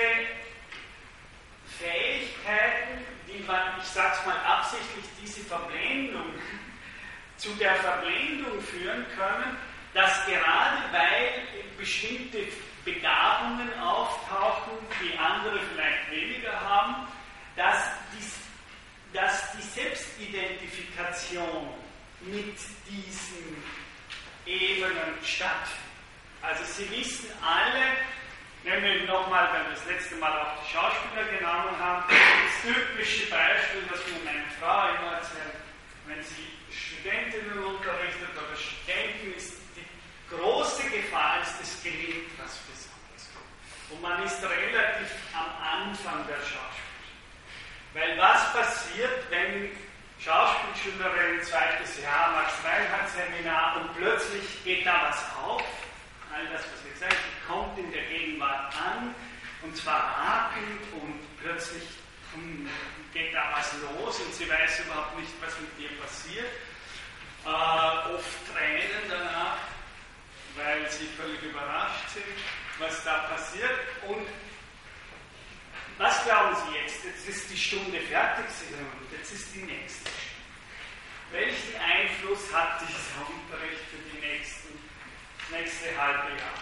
B: Fähigkeiten, die man, ich sag's mal absichtlich, diese Verblendung, zu der Verblendung führen können, dass gerade weil bestimmte Begabungen auftauchen, die andere vielleicht weniger haben, dass die Selbstidentifikation mit diesen Ebenen stattfindet. Also Sie wissen alle, nehmen wir nochmal, wenn wir das letzte Mal auch die Schauspieler genommen haben, das typische Beispiel, das mir meine Frau immer erzählt, wenn sie Studentinnen unterrichtet oder Studenten, ist die große Gefahr, dass das gelingt was besonders gut. Und man ist relativ am Anfang der Schauspiel. Weil was passiert, wenn Schauspielschülerin, 2. Jahr, Max-Reinhardt-Seminar und plötzlich geht da was auf? All das, was wir gesagt haben, kommt in der Gegenwart an, und zwar atmend, und plötzlich geht da was los und sie weiß überhaupt nicht, was mit ihr passiert. Oft Tränen danach. weil sie völlig überrascht sind, was da passiert. Und was glauben Sie jetzt? Jetzt ist die Stunde fertig, jetzt ist die nächste Stunde. Welchen Einfluss hat dieser Unterricht für das nächste halbe Jahr?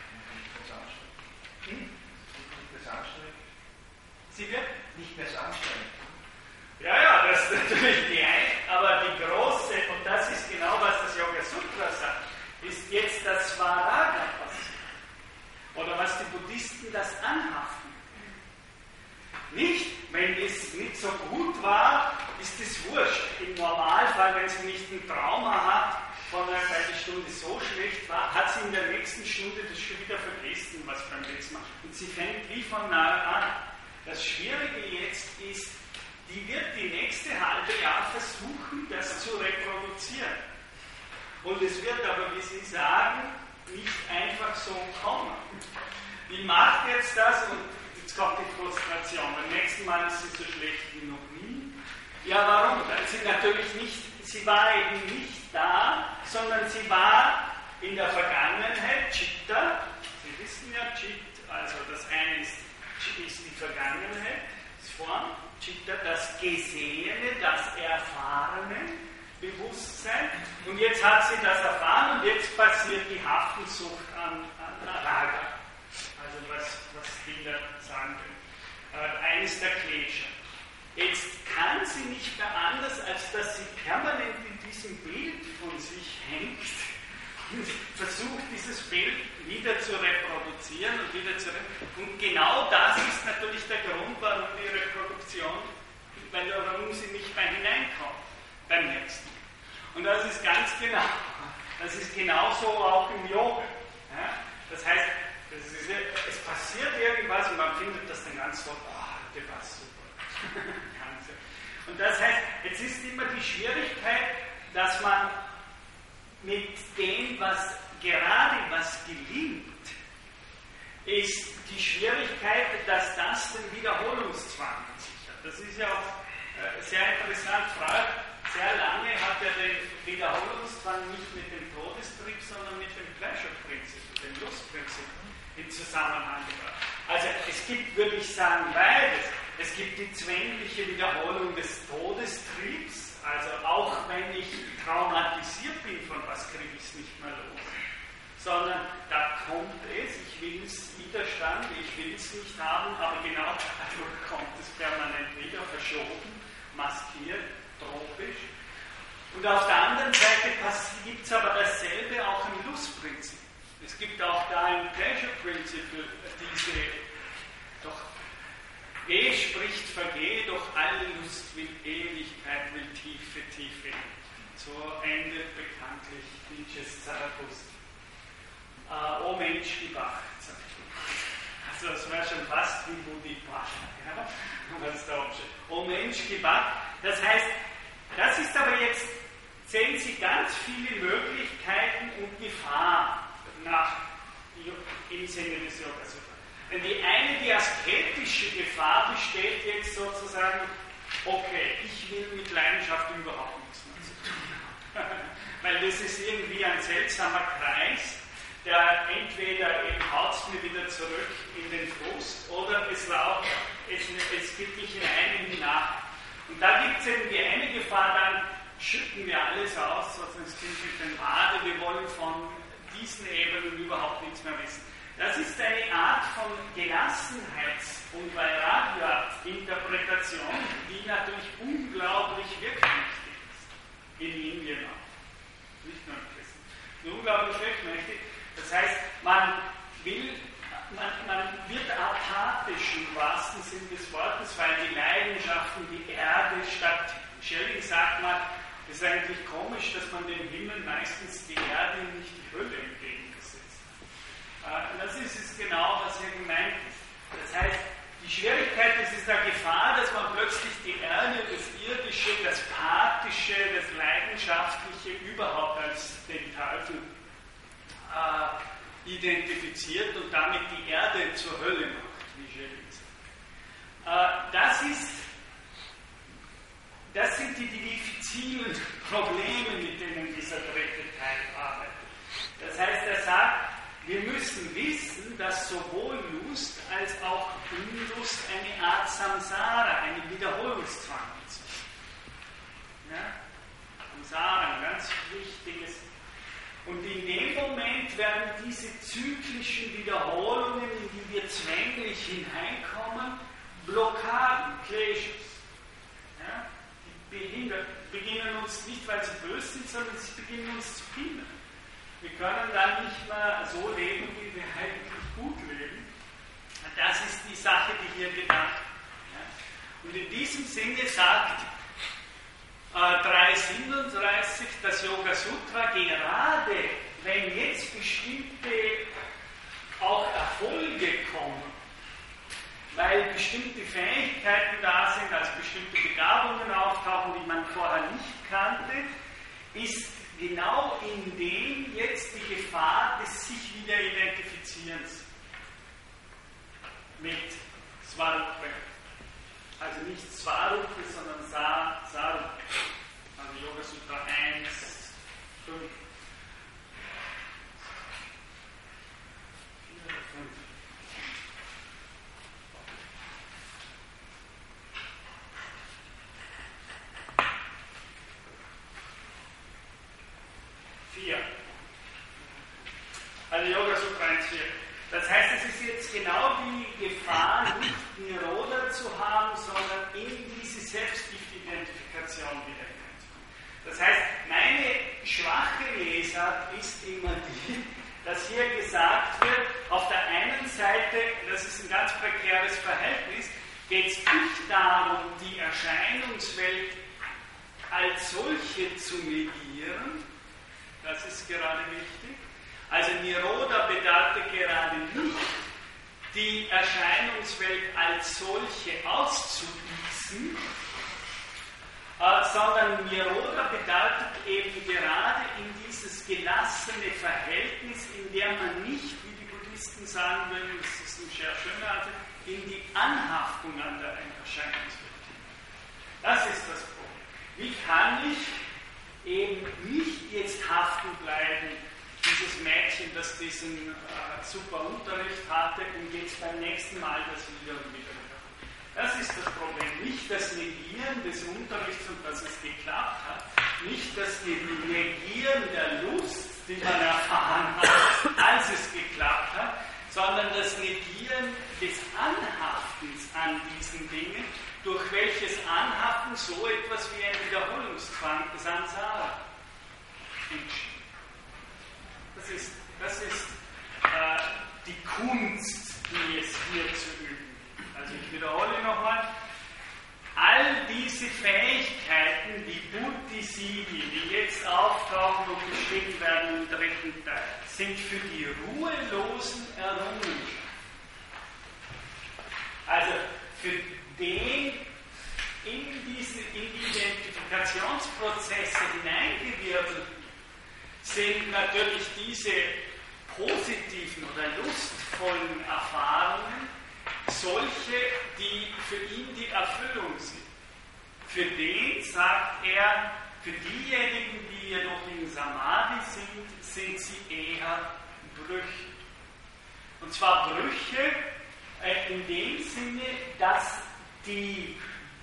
B: Sie wird?
C: Nicht mehr so anstrengend.
B: Ja, das ist natürlich die eine, aber die große, und das ist genau, was das Yoga Sutra sagt, ist jetzt das Svaraga passiert. Oder was die Buddhisten das anhaften. Nicht, wenn es nicht so gut war, ist es wurscht. Im Normalfall, wenn sie nicht ein Trauma hat, weil die Stunde so schlecht war, hat sie in der nächsten Stunde das schon wieder vergessen, was beim letzten Mal. Und sie fängt wie von nahe an. Das Schwierige jetzt ist, die wird die nächste halbe Jahr versuchen, das zu reproduzieren. Und es wird aber, wie Sie sagen, nicht einfach so kommen. Die macht jetzt das und jetzt kommt die Frustration. Beim nächsten Mal ist sie so schlecht wie noch nie. Ja, warum? Weil sie war eben nicht da, sondern sie war in der Vergangenheit, Chitta. Sie wissen ja, Chit, also das eine ist die Vergangenheit, das Form, Chitta, das Gesehene, das Erfahrene, Bewusstsein. Und jetzt hat sie das erfahren und jetzt passiert die Haftensucht an Raga. Also was Kinder sagen können. Eines der Klescher. Jetzt kann sie nicht mehr anders, als dass sie permanent in diesem Bild von sich hängt und versucht, dieses Bild wieder zu reproduzieren und genau das ist natürlich der Grund, warum die Reproduktion, warum sie nicht mehr hineinkommt beim nächsten. Und das ist ganz genau, das ist genauso auch im Yoga. Ja? Das heißt, es passiert irgendwas und man findet das dann ganz so, heute war es super. Und das heißt, jetzt ist immer die Schwierigkeit, dass man mit dem, was gelingt, ist die Schwierigkeit, dass das den Wiederholungszwang sichert. Das ist ja auch sehr interessant. Freud, sehr lange hat er den Wiederholungszwang nicht mit dem Todestrieb, sondern mit dem Pleasure-Prinzip, dem Lustprinzip in Zusammenhang gebracht. Also es gibt, würde ich sagen, beides. Es gibt die zwängliche Wiederholung des Todestriebs, also auch wenn ich traumatisiert bin von was, kriege ich es nicht mehr los. Sondern da kommt es, ich will es Widerstand, ich will es nicht haben, aber genau dadurch kommt es permanent wieder, verschoben, maskiert, tropisch. Und auf der anderen Seite gibt es aber dasselbe auch im Lustprinzip. Es gibt auch da im Pleasure-Prinzip diese, doch spricht vergehe, doch alle Lust will Ewigkeit, will Tiefe. So endet bekanntlich Nietzsches Zarathustra. O Mensch, gib Acht, sagt er. Also das wäre schon fast wie Bodhipata. Ja? Was da oben steht. O Mensch, gib Acht. Das heißt, das ist aber jetzt, sehen Sie ganz viele Möglichkeiten und Gefahr im Sinne des Yoga Sutra. Denn die asketische Gefahr besteht jetzt sozusagen, okay, ich will mit Leidenschaft überhaupt nichts mehr zu tun haben. Weil das ist irgendwie ein seltsamer Kreis, der entweder eben haut es mir wieder zurück in den Frust oder es gibt mich in einen hinab. Und da gibt es eben die eine Gefahr, dann schütten wir alles aus, sozusagen es klingt mit dem Bade, wir wollen von diesen Ebenen überhaupt nichts mehr wissen. Das ist eine Art von Gelassenheits- und Vairagya-Interpretation, die natürlich unglaublich wirkmächtig ist. In Indien auch. Nicht nur im Christentum. Unglaublich wirkmächtig. Das heißt, man wird apathisch im wahrsten Sinn des Wortes, weil die Leidenschaften die Erde statt. Schelling sagt man, es ist eigentlich komisch, dass man dem Himmel meistens die Erde und nicht die Hölle entgegengesetzt hat. Das ist es genau, was hier gemeint ist. Das heißt, die Schwierigkeit ist der Gefahr, dass man plötzlich die Erde, das Irdische, das Pathische, das Leidenschaftliche überhaupt als den Teufel identifiziert und damit die Erde zur Hölle macht, wie Schelling sagt. Das sind die diffizilen Probleme, mit denen dieser dritte Teil arbeitet. Das heißt, er sagt, wir müssen wissen, dass sowohl Lust als auch Unlust eine Art Samsara, einen Wiederholungszwang ist. Ja? Samsara, ein ganz wichtiges. Und in dem Moment werden diese zyklischen Wiederholungen, in die wir zwänglich hineinkommen, Blockaden, Kleshas. Ja? Die beginnen uns nicht, weil sie böse sind, sondern sie beginnen uns zu hindern. Wir können dann nicht mehr so leben, wie wir eigentlich gut leben. Das ist die Sache, die hier gedacht wird. Ja? Und in diesem Sinne sagt 337 das Yoga Sutra, gerade wenn jetzt bestimmte auch Erfolge kommen, weil bestimmte Fähigkeiten da sind, also bestimmte Begabungen auftauchen, die man vorher nicht kannte, ist genau in dem jetzt die Gefahr des sich wieder Identifizierens mit Svarupa. Also nicht Svarupa, sondern Sarupa. Also Yoga Sutra 1, 5. 4 oder 5. Also Yoga Sutra 1,4. Das heißt, es ist jetzt genau die Gefahr, nicht Nirodha zu haben, sondern in diese Selbstidentifikation wieder hineinzukommen. Das heißt, meine schwache Lesart ist immer die, dass hier gesagt wird, auf der einen Seite, das ist ein ganz prekäres Verhältnis, geht es nicht darum, die Erscheinungswelt als solche zu negieren, das ist gerade wichtig. Also Nirodha bedeutet gerade nicht, die Erscheinungswelt als solche auszuschließen, sondern Nirodha bedeutet eben gerade in dieses gelassene Verhältnis, in der man nicht, wie die Buddhisten sagen würden, das ist ein sehr schöner Art, in die Anhaftung an der Erscheinungswelt. Das ist das Problem. Wie kann ich eben nicht jetzt haften bleiben, dieses Mädchen, das diesen super Unterricht hatte, und jetzt beim nächsten Mal das wieder und wieder. Das ist das Problem. Nicht das Negieren des Unterrichts und dass es geklappt hat, nicht das Negieren der Lust, die man erfahren hat, als es geklappt hat, sondern das Negieren des Anhaftens an diesen Dingen, durch welches Anhaften so etwas wie ein Wiederholungszwang, Samsara, entsteht. Das ist die Kunst, die es hier zu üben. Also ich wiederhole nochmal, all diese Fähigkeiten, die Buddhi-Siddhi, die jetzt auftauchen und beschrieben werden im dritten Teil, sind für die ruhelosen Errungenschaften. Also für den in die Identifikationsprozesse hineingewirbelt sind natürlich diese positiven oder lustvollen Erfahrungen solche, die für ihn die Erfüllung sind. Für den, sagt er, für diejenigen, die jedoch in Samadhi sind sie eher Brüche. Und zwar Brüche in dem Sinne, dass die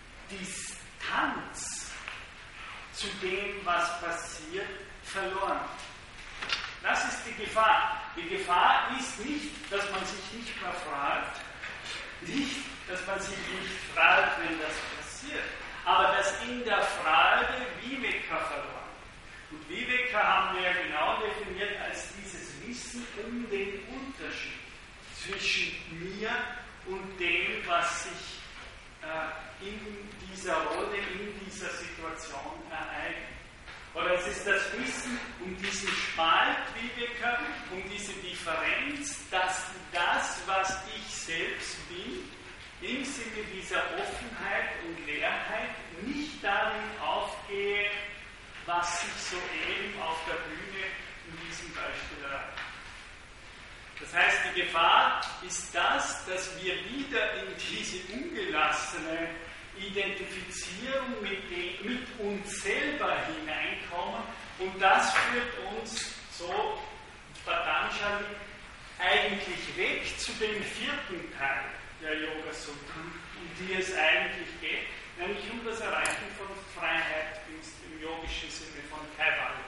B: Distanz zu dem, was passiert, verloren. Das ist die Gefahr. Die Gefahr ist nicht, dass man sich nicht mehr fragt, nicht, dass man sich nicht fragt, wenn das passiert, aber dass in der Frage Viveka verloren. Und Viveka haben wir ja genau definiert als dieses Wissen um den Unterschied zwischen mir und dem, was sich in dieser Rolle, in dieser Situation ereignet. Oder es ist das Wissen um diesen Spalt, Viveka, um diese Differenz, dass das, was ich selbst bin, im Sinne dieser Offenheit und Leerheit nicht darin aufgehe, was sich soeben auf der Bühne in diesem Beispiel ereignet. Das heißt, die Gefahr ist das, dass wir wieder in diese ungelassene Identifizierung mit uns selber hineinkommen, und das führt uns so Patanjali eigentlich weg zu dem vierten Teil der Yoga-Sutren, um die es eigentlich geht, nämlich um das Erreichen von Freiheit im yogischen Sinne von Kaivalya.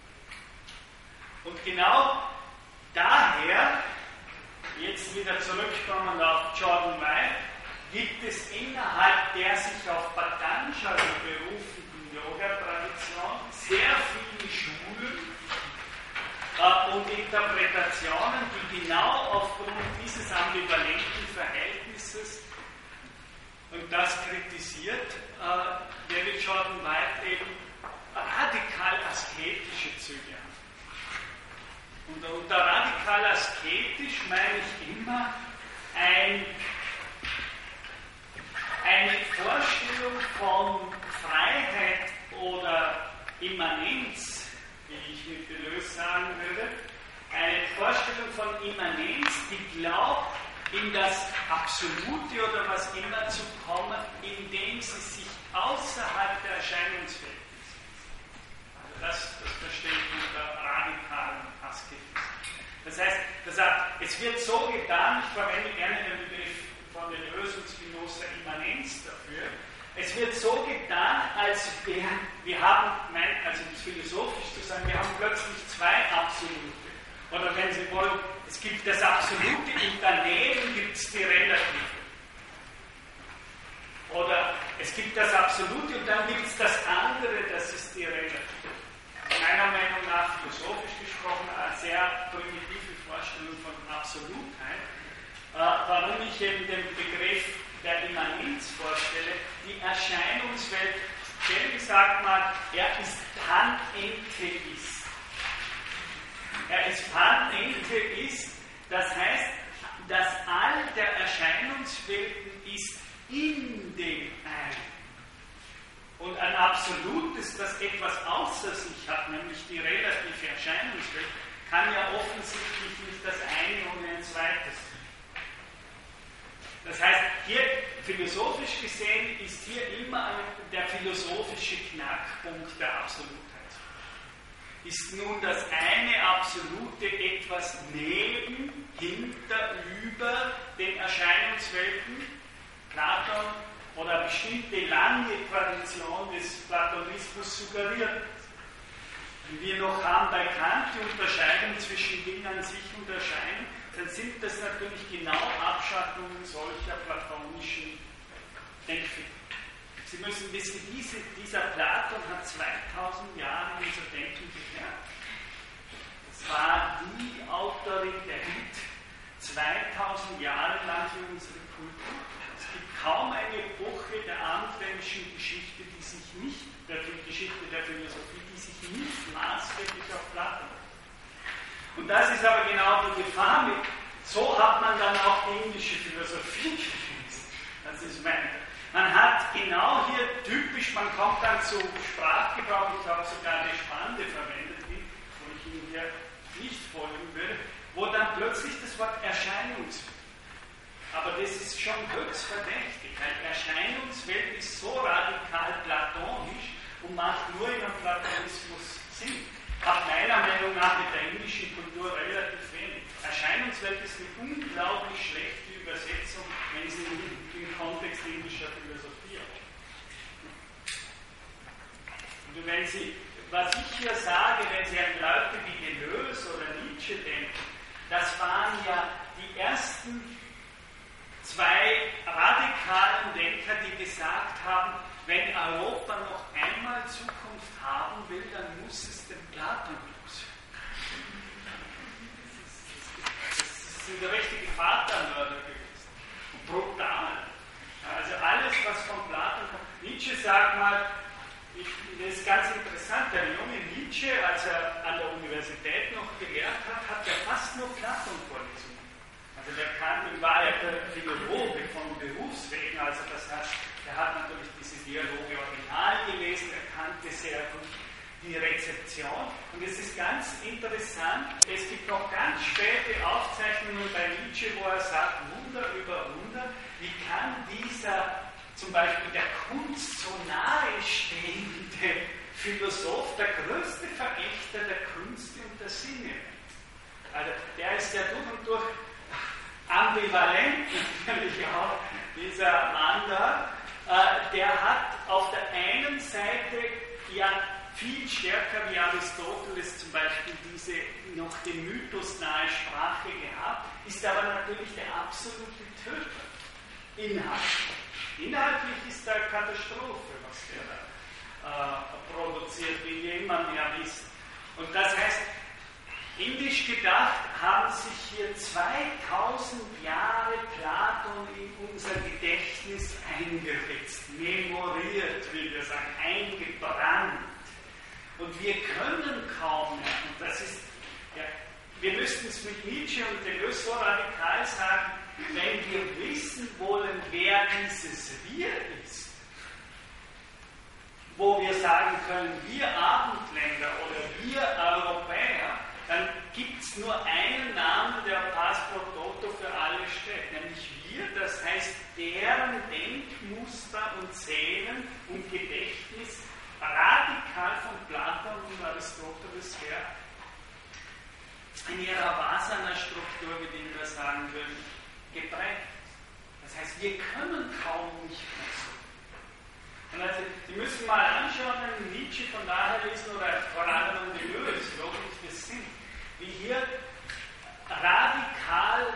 B: Und genau daher, jetzt wieder zurückkommend auf Jordan White, gibt es innerhalb der sich auf Patanjali berufenden Yoga-Tradition sehr viele Schulen und Interpretationen, die genau aufgrund dieses ambivalenten Verhältnisses und das kritisiert, David Jordan White eben radikal asketische Züge haben. Und unter radikal asketisch meine ich immer eine Vorstellung von Freiheit oder Immanenz, wie ich mit Deleuze sagen würde, eine Vorstellung von Immanenz, die glaubt, in das Absolute oder was immer zu kommen, indem sie sich außerhalb der Erscheinungswelt ist. Also das verstehe ich unter radikalen Asketismus. Das heißt, es wird so getan, ich verwende gerne den Begriff von Deleuze und Spinoza Immanenz dafür, es wird so getan, als wir haben, also philosophisch zu sagen, wir haben plötzlich zwei Absolute. Oder wenn Sie wollen, es gibt das Absolute und daneben gibt es die Relative. Oder es gibt das Absolute und dann gibt es das andere, das ist die Relative. Meiner Meinung nach, philosophisch gesprochen, eine sehr primitive Vorstellung von Absolutheit. Warum ich eben den Begriff der Immanenz vorstelle, die Erscheinungswelt, Schelling sagt mal, er ist Panentheist. Er ist Panentheist, das heißt, das All der Erscheinungswelten ist in dem Einen. Und ein Absolutes, das etwas außer sich hat, nämlich die relative Erscheinungswelt, kann ja offensichtlich nicht das eine ohne ein zweites sein. Das heißt, hier philosophisch gesehen ist hier immer der philosophische Knackpunkt der Absolutheit. Ist nun das eine Absolute etwas neben, hinter, über den Erscheinungswelten? Platon oder eine bestimmte lange Tradition des Platonismus suggeriert. Wenn wir noch haben bei Kant die Unterscheidung zwischen Ding an sich und Erscheinen, dann sind das natürlich genau Abschattungen solcher platonischen Denkfiguren. Sie müssen wissen, dieser Platon hat 2000 Jahre unser Denken geklärt. Das war die Autorität 2000 Jahre lang für unsere Kultur. Es gibt kaum eine Epoche der abendländischen Geschichte, der Geschichte der Philosophie, die sich nicht maßgeblich auf Platon. Und das ist aber genau die Gefahr mit, so hat man dann auch die indische Philosophie gelesen. Das ist man hat genau hier typisch, man kommt dann zu Sprachgebrauch, ich habe sogar eine Spande verwendet, wo ich Ihnen hier nicht folgen würde, wo dann plötzlich das Wort Erscheinungswelt. Aber das ist schon höchst verdächtig, weil Erscheinungswelt ist so radikal platonisch und macht nur in einem Platonismus Sinn. Hat meiner Meinung nach mit der indischen Kultur relativ wenig. Erscheinungswelt ist eine unglaublich schlechte Übersetzung, wenn sie im Kontext indischer Philosophie auch. Und wenn Sie, was ich hier sage, wenn Sie an Leute wie Deleuze oder Nietzsche denken, das waren ja die ersten zwei radikalen Denker, die gesagt haben, wenn Europa noch einmal Zukunft haben will, dann muss es den Platon loswerden. Das sind richtige Vatermörder gewesen. Brutal. Also alles, was von Platon kommt. Nietzsche sagt mal, das ist ganz interessant, der junge Nietzsche, als er an der Universität noch gelehrt hat, hat er fast nur Platon vorgelesen. Also der war ja der Philologe von Berufswegen, also das heißt, er hat natürlich diese Dialoge original gelesen, er kannte sehr gut die Rezeption. Und es ist ganz interessant, es gibt noch ganz späte Aufzeichnungen bei Nietzsche, wo er sagt, Wunder über Wunder, wie kann dieser, zum Beispiel der Kunst so nahe stehende Philosoph, der größte Verächter der Künste und der Sinne. Also der ist ja durch und durch ambivalent, natürlich auch, dieser Mann da. Der hat auf der einen Seite ja viel stärker wie Aristoteles zum Beispiel diese noch dem Mythos nahe Sprache gehabt, ist aber natürlich der absolute Töter. Inhaltlich ist da Katastrophe, was der da produziert, wie man ja wisst. Und das heißt, indisch gedacht haben sich hier 2000 Jahre Platon in unser Gedächtnis eingeritzt, memoriert, wie wir sagen, eingebrannt. Und wir können kaum mehr, und das ist, ja, wir müssten es mit Nietzsche und Deleuze so radikal sagen, wenn wir wissen wollen, wer dieses Wir ist, wo wir sagen können, wir Abendländer oder wir Europäer, dann gibt es nur einen Namen, der Pass pro Toto für alle steht, nämlich wir, das heißt, deren Denkmuster und Seelen und Gedächtnis radikal von Platon und Aristoteles her in ihrer Vasana-Struktur, wie wir sagen würden, geprägt. Das heißt, wir können kaum nicht mehr so. Und also, Sie müssen mal anschauen, wenn Nietzsche von daher lesen oder vor allem Deleuze, wirklich das sind, wie hier radikale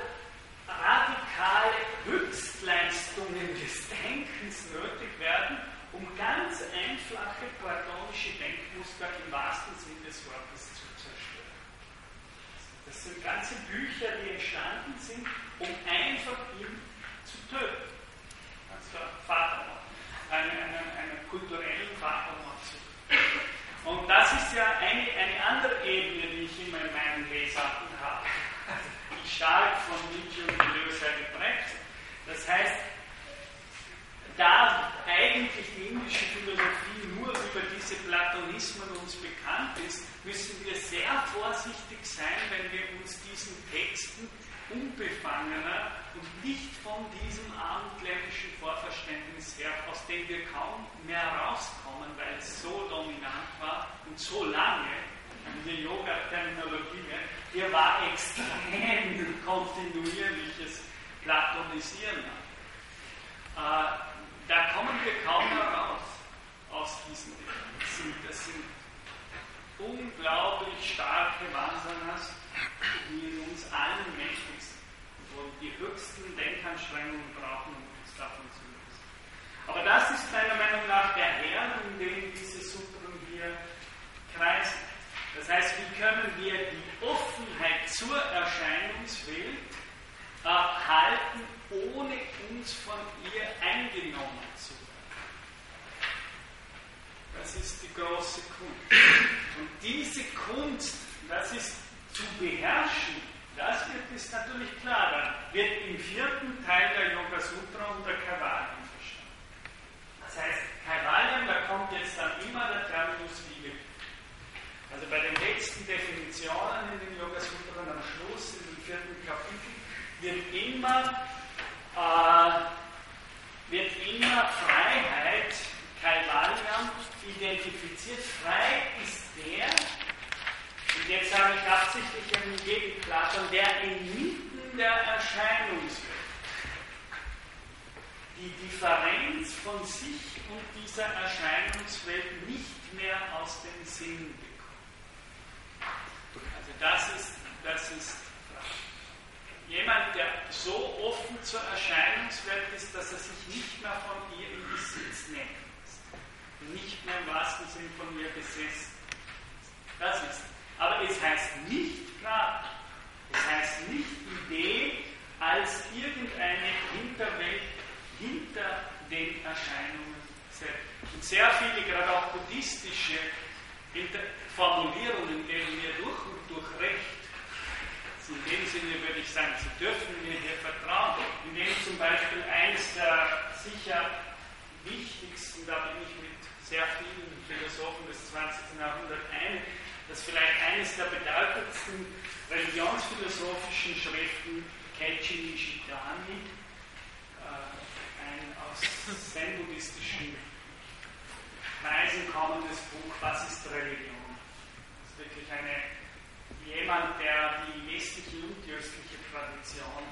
B: Höchstleistungen des Denkens nötig werden, um ganz einfache platonische Denkmuster im wahrsten Sinne des Wortes zu zerstören. Das sind ganze Bücher, die entstanden sind, um einfach ihn zu töten. Also Vatermord, einen kulturellen Vatermord zu töten. Und das ist ja eine andere Ebene, die ich immer in meinen Lesarten habe, die stark von Nietzsche und Deleuze geprägt sind. Das heißt, da eigentlich die indische Philosophie nur über diese Platonismen uns bekannt ist, müssen wir sehr vorsichtig sein, wenn wir uns diesen Texten unbefangener und nicht von diesem abendländischen Vorverständnis her, aus dem wir kaum mehr rauskommen, weil es so dominant war und so lange, diese Yoga-Terminologie, hier war extrem kontinuierliches Platonisieren. Da kommen wir kaum mehr raus aus diesen Dingen. Das sind unglaublich starke Vasanas, die in uns allen mächtig sind und die höchsten Denkanstrengungen brauchen, um uns davon zu lösen. Aber das ist meiner Meinung nach der Herd, in dem diese Sutren hier kreisen. Das heißt, wie können wir die Offenheit zur Erscheinungswelt halten, ohne uns von ihr eingenommen zu werden? Das ist die große Kunst. Und diese Kunst, das ist zu beherrschen, das ist natürlich klar. Dann wird im 4. Teil der Yoga Sutra unter Kaivalyan verstanden. Das heißt, Kaivalyan, da kommt jetzt dann immer der Terminus Vive. Also bei den letzten Definitionen in den Yoga Sutra am Schluss, in dem 4. Kapitel, wird immer Freiheit, Kaivalyan, identifiziert. Frei ist der, und jetzt habe ich absichtlich einen Gegenplaton, der inmitten der Erscheinungswelt die Differenz von sich und dieser Erscheinungswelt nicht mehr aus dem Sinn bekommt. Also das ist jemand, der so offen zur Erscheinungswelt ist, dass er sich nicht mehr von ihr in Besitz nehmen lässt. Nicht mehr im wahrsten Sinn von ihr besessen. Das ist. Aber es heißt nicht klar, es heißt nicht Idee als irgendeine Hinterwelt hinter den Erscheinungen selbst. Und sehr viele, gerade auch buddhistische Formulierungen geben mir durch und durch recht. In dem Sinne würde ich sagen, Sie dürfen mir hier vertrauen, indem zum Beispiel eines der sicher wichtigsten, da bin ich mit sehr vielen Philosophen des 20. Jahrhunderts einig, dass vielleicht eines der bedeutendsten religionsphilosophischen Schriften Keiichi Nishitani, ein aus zen-buddhistischen Kreisen kommendes Buch, Was ist Religion? Das ist wirklich eine jemand, der die westliche und die östliche Tradition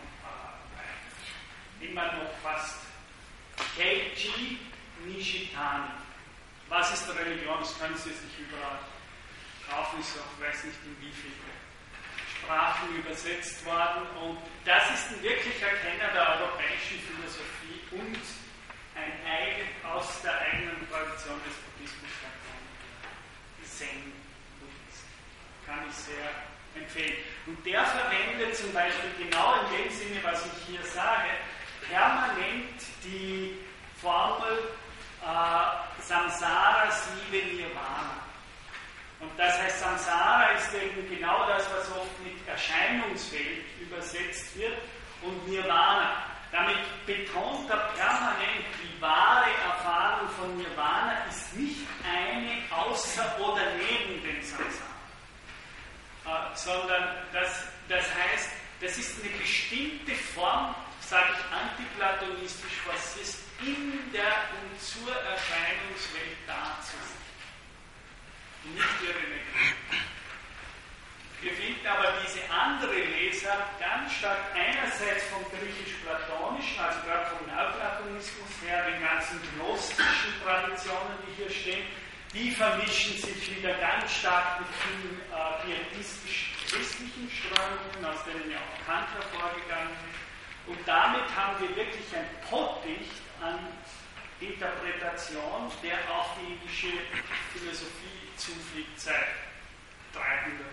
B: immer noch fast Keiji Nishitani. Was ist Religion? Das können Sie sich überall kaufen, ist auch, weiß nicht in wie viele Sprachen übersetzt worden. Und das ist ein wirklicher Kenner der europäischen Philosophie und aus der eigenen Tradition des Buddhismus herkommt. Zen-Buddhist. Kann ich sehr empfehlen. Und der verwendet zum Beispiel genau in dem Sinne, was ich hier sage, permanent die Formel Samsara, Sive, Nirvana. Und das heißt, Samsara ist eben genau das, was oft mit Erscheinungswelt übersetzt wird, und Nirvana. Damit betont er permanent, die wahre Erfahrung von Nirvana ist nicht eine außer oder neben dem Samsara, sondern das heißt, das ist eine bestimmte Form, sage ich antiplatonistisch, was ist in der und zur Erscheinungswelt da zu sein. Nicht ihre Energie. Wir finden aber diese andere Lesart ganz stark einerseits vom griechisch-platonischen, also gerade vom Neoplatonismus her, den ganzen gnostischen Traditionen, die hier stehen, die vermischen sich wieder ganz stark mit vielen pietistisch-christlichen Strömungen, aus denen ja auch Kant hervorgegangen ist. Und damit haben wir wirklich ein Potdicht an Interpretation, der auch die indische Philosophie zufliegt seit 300 Jahren.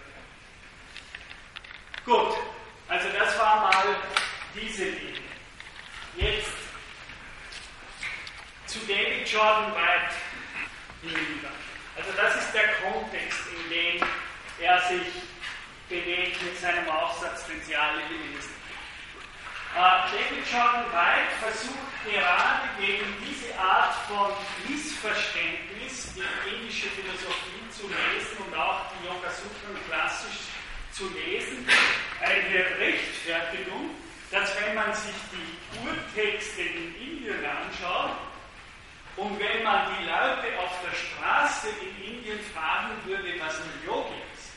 B: Gut, also das war mal diese Linie. Jetzt zu David Jordan White hinüber. Also das ist der Kontext, in dem er sich bewegt mit seinem Aufsatz Speziale gelesen. David Jordan White versucht gerade gegen diese Art von Missverständnis die indische Philosophie zu lesen und auch die Yoga-Sutren klassisch zu lesen, eine Rechtfertigung, dass wenn man sich die Urtexte in Indien anschaut und wenn man die Leute auf der Straße in Indien fragen würde, was ein Yogi ist,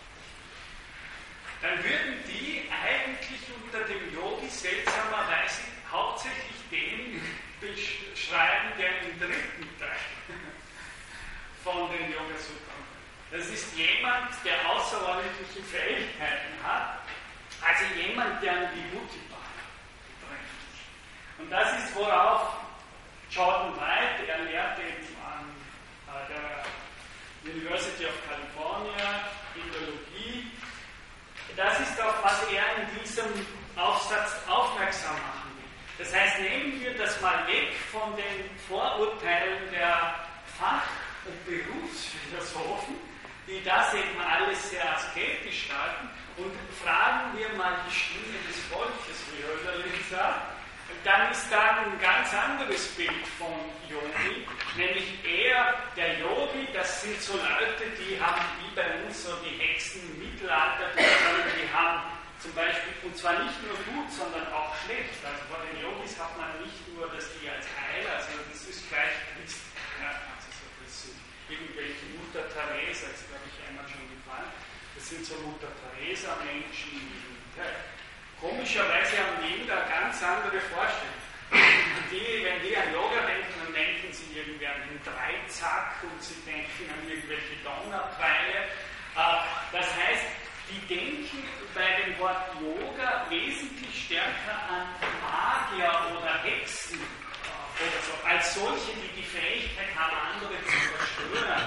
B: dann würden die eigentlich unter dem Yogi seltsamerweise hauptsächlich den beschreiben, der im dritten Teil von den Yoga-Sutren. Das ist jemand, der außerordentliche Fähigkeiten hat, also jemand, der an die Vibhuti-Bahn drängt. Und das ist, worauf Jordan White, er lehrt eben an der University of California Indologie. Das ist auf was er in diesem Aufsatz aufmerksam machen will. Das heißt, nehmen wir das mal weg von den Vorurteilen der Fach- und Berufsphilosophen, die das eben alles sehr asketisch halten, und fragen wir mal die Stimme des Volkes, wie Hölderlin sagt. Dann ist da ein ganz anderes Bild von Yogi, nämlich eher der Yogi, das sind so Leute, die haben wie bei uns so die Hexen im Mittelalter, die haben zum Beispiel, und zwar nicht nur gut, sondern auch schlecht. Also von den Yogis hat man nicht nur, dass die als Heiler, sondern das ist gleich Christ. Ja, also so, das sind irgendwelche Mutter Teresa, ist glaube ich einmal schon gefallen. Das sind so Mutter Teresa Menschen. Ja. Komischerweise haben die da ganz andere Vorstellungen. Wenn die an Yoga denken, dann denken sie irgendwie an den Dreizack und sie denken an irgendwelche Donnerpfeile. Das heißt, die denken bei dem Wort Yoga wesentlich stärker an Magier oder Hexen oder so, als solche, die die Fähigkeit haben, andere zu zerstören.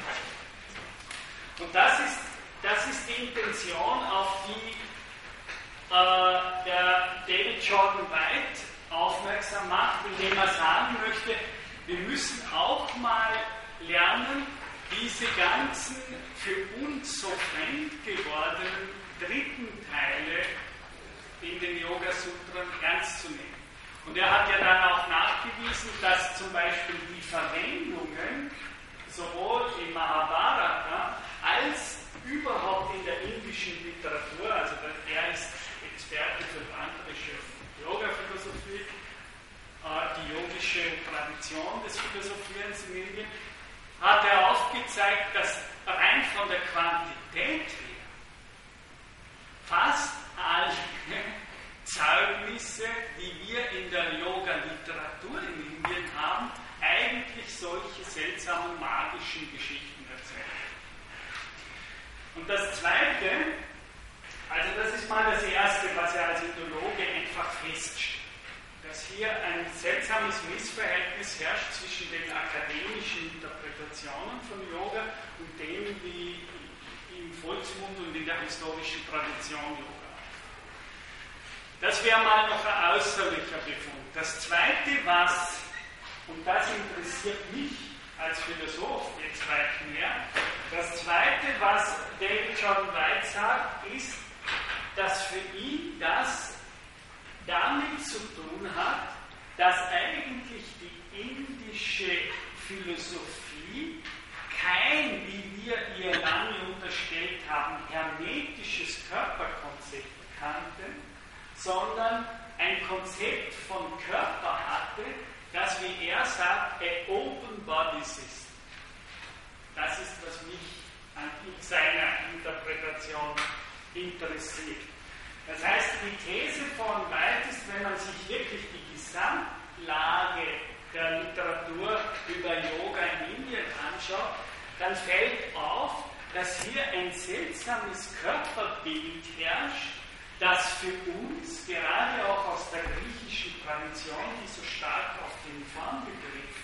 B: Und das ist die Intention, auf die der David Jordan White aufmerksam macht, indem er sagen möchte, wir müssen auch mal lernen, diese ganzen für uns so fremd gewordenen dritten Teile in den Yoga-Sutren ernst zu nehmen. Und er hat ja dann auch nachgewiesen, dass zum Beispiel die Verwendungen sowohl im Mahabharata als überhaupt in der indischen Literatur, also er ist Experte für tantrische Yoga-Philosophie, die yogische Tradition des Philosophierens in Indien, hat er aufgezeigt, dass rein von der Quantität her fast alle Zeugnisse, die wir in der Yoga-Literatur in Indien haben, eigentlich solche seltsamen magischen Geschichten erzählen. Und das Zweite, also das ist mal das Erste, was er als Indologe einfach feststellt, dass hier ein seltsames Missverhältnis herrscht zwischen den akademischen Interpretationen von Yoga und dem, wie im Volksmund und in der historischen Tradition Yoga. Das wäre mal noch ein äußerlicher Befund. Das Zweite, was, und das interessiert mich als Philosoph jetzt weit mehr, das Zweite, was David Jordan White sagt, ist, dass für ihn das damit zu tun hat, dass eigentlich die indische Philosophie kein, wie wir ihr lange unterstellt haben, hermetisches Körperkonzept kannte, sondern ein Konzept von Körper hatte, das, wie er sagt, a open body system. Das ist, was mich an seiner Interpretation interessiert. Das heißt, die These von White ist, wenn man sich wirklich die Gesamtlage der Literatur über Yoga in Indien anschaut, dann fällt auf, dass hier ein seltsames Körperbild herrscht, das für uns, gerade auch aus der griechischen Tradition, die so stark auf den Formbegriff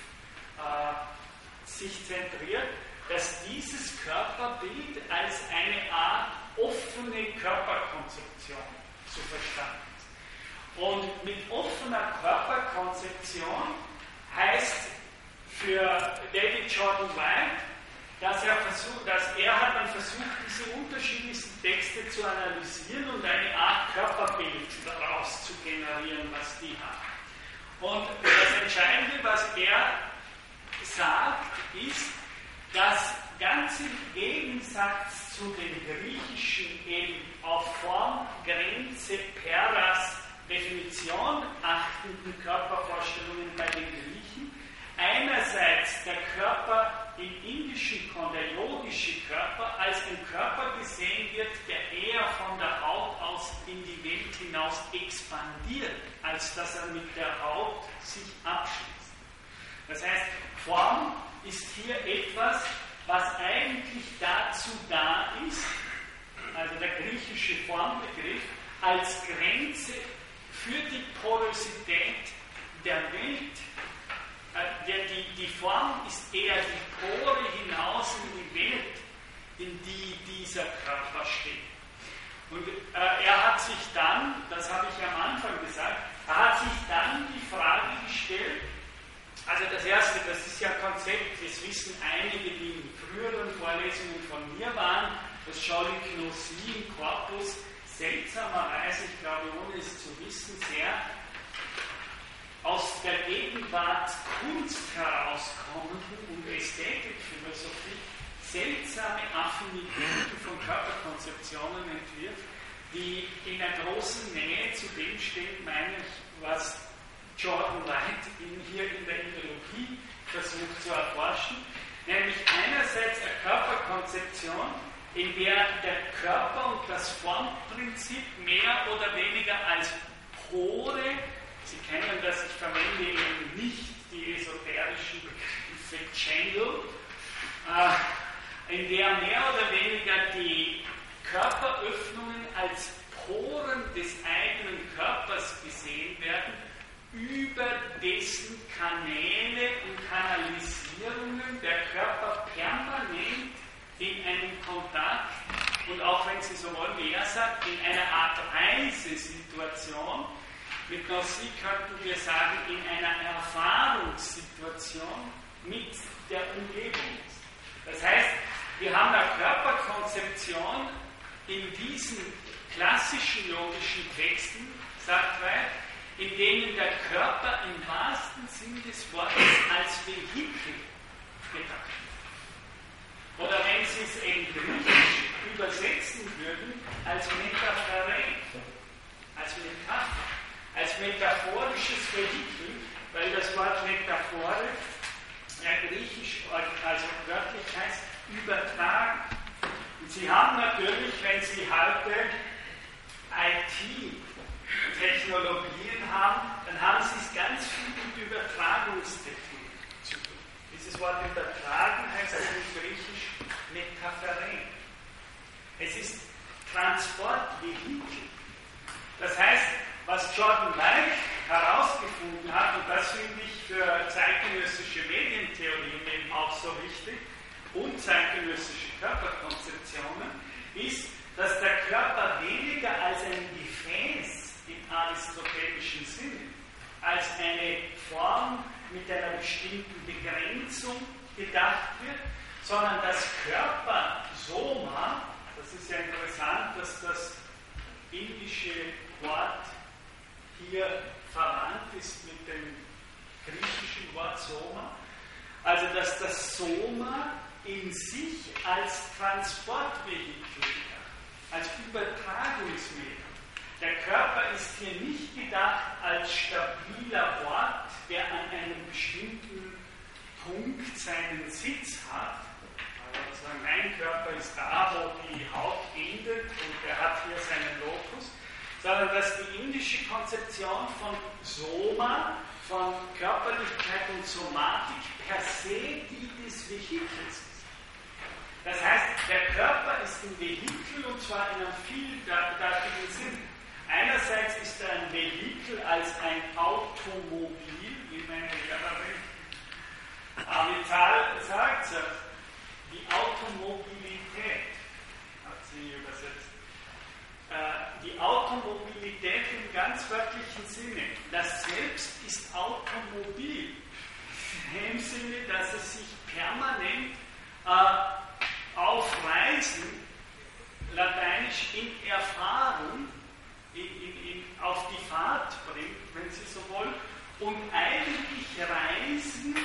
B: sich zentriert, dass dieses Körperbild als eine Art offene Körperkonzeption zu verstanden ist. Und mit offener Körperkonzeption heißt für David Jordan White, dass er hat dann versucht, diese unterschiedlichsten Texte zu analysieren und eine Art Körperbild daraus zu generieren, was die haben. Und das Entscheidende, was er sagt, ist, dass ganz im Gegensatz zu den griechischen eben auf Form, Grenze, Peras, Definition achtenden Körpervorstellungen bei den Griechen einerseits der Körper im indischen der yogische Körper als ein Körper gesehen wird, der eher von der Haut aus in die Welt hinaus expandiert, als dass er mit der Haut sich abschließt. Das heißt, Form ist hier etwas, was eigentlich dazu da ist, also der griechische Formbegriff, als Grenze für die Porosität der Welt. Die Form ist eher die Pore hinaus in die Welt, in die dieser Körper steht. Und er hat sich dann, das habe ich am Anfang gesagt, er hat sich dann die Frage gestellt, also das Erste, das ist ja ein Konzept, das wissen einige, die in früheren Vorlesungen von mir waren, das Scholiknosie im Korpus, seltsamerweise, ich glaube, ohne es zu wissen, sehr aus der Gegenwart Kunst herauskommenden und Ästhetikphilosophie seltsame Affinitäten von Körperkonzeptionen entwirft, die in einer großen Nähe zu dem stehen, meine ich, was Jordan White hier in der Indologie versucht zu erforschen, nämlich einerseits eine Körperkonzeption, in der der Körper und das Formprinzip mehr oder weniger als Pore, Sie kennen das, ich verwende eben nicht die esoterischen Begriffe Channel, in der mehr oder weniger die Körperöffnungen als Poren des eigenen Körpers gesehen werden, über dessen Kanäle und Kanalisierungen der Körper permanent in einem Kontakt und auch wenn Sie so wollen, wie er sagt, in einer Art Reisesituation, mit Gnossie könnten wir sagen, in einer Erfahrungssituation mit der Umgebung ist. Das heißt, wir haben eine Körperkonzeption in diesen klassischen yogischen Texten, sagt White, in denen der Körper im wahrsten Sinn des Wortes als Vehikel gedacht wird. Oder wenn Sie es in Griechisch übersetzen würden, als Metaphore, als Metapher. Als metaphorisches Vehikel, weil das Wort Metaphore griechisch, also wörtlich heißt übertragen. Und Sie haben natürlich, wenn Sie heute IT-Technologien haben, dann haben sie es ganz viel mit Übertragungstechnik zu tun. Dieses Wort übertragen heißt im Griechisch Metapheren. Es ist Transportvehikel. Das heißt, was Jordan Weich herausgefunden hat, und das finde ich für zeitgenössische Medientheorien eben auch so wichtig, und zeitgenössische Körperkonzeptionen, ist, dass der Körper weniger als ein Gefäß im aristotelischen Sinne, als eine Form mit einer bestimmten Begrenzung gedacht wird, sondern das Körpersoma, das ist ja interessant, dass das indische Wort hier verwandt ist mit dem griechischen Wort Soma, also dass das Soma in sich als Transportvehikel gedacht, als Übertragungsmedium. Der Körper ist hier nicht gedacht als stabiler Ort, der an einem bestimmten Punkt seinen Sitz hat. Also mein Körper ist da, wo die Haut endet und er hat hier seinen Locus, sondern dass die indische Konzeption von Soma, von Körperlichkeit und Somatik per se die des Vehikels ist. Das heißt, der Körper ist ein Vehikel und zwar in einem vieldeutigen Sinn. Einerseits ist er ein Vehikel als ein Automobil, wie meine Lehrerin Avital sagt, die Automobilität, hat sie übersetzt. Die Automobilität im ganz wörtlichen Sinne. Das Selbst ist automobil. Im Sinne, dass es sich permanent auf Reisen, lateinisch in Erfahrung, auf die Fahrt bringt, wenn Sie so wollen, und eigentlich reisend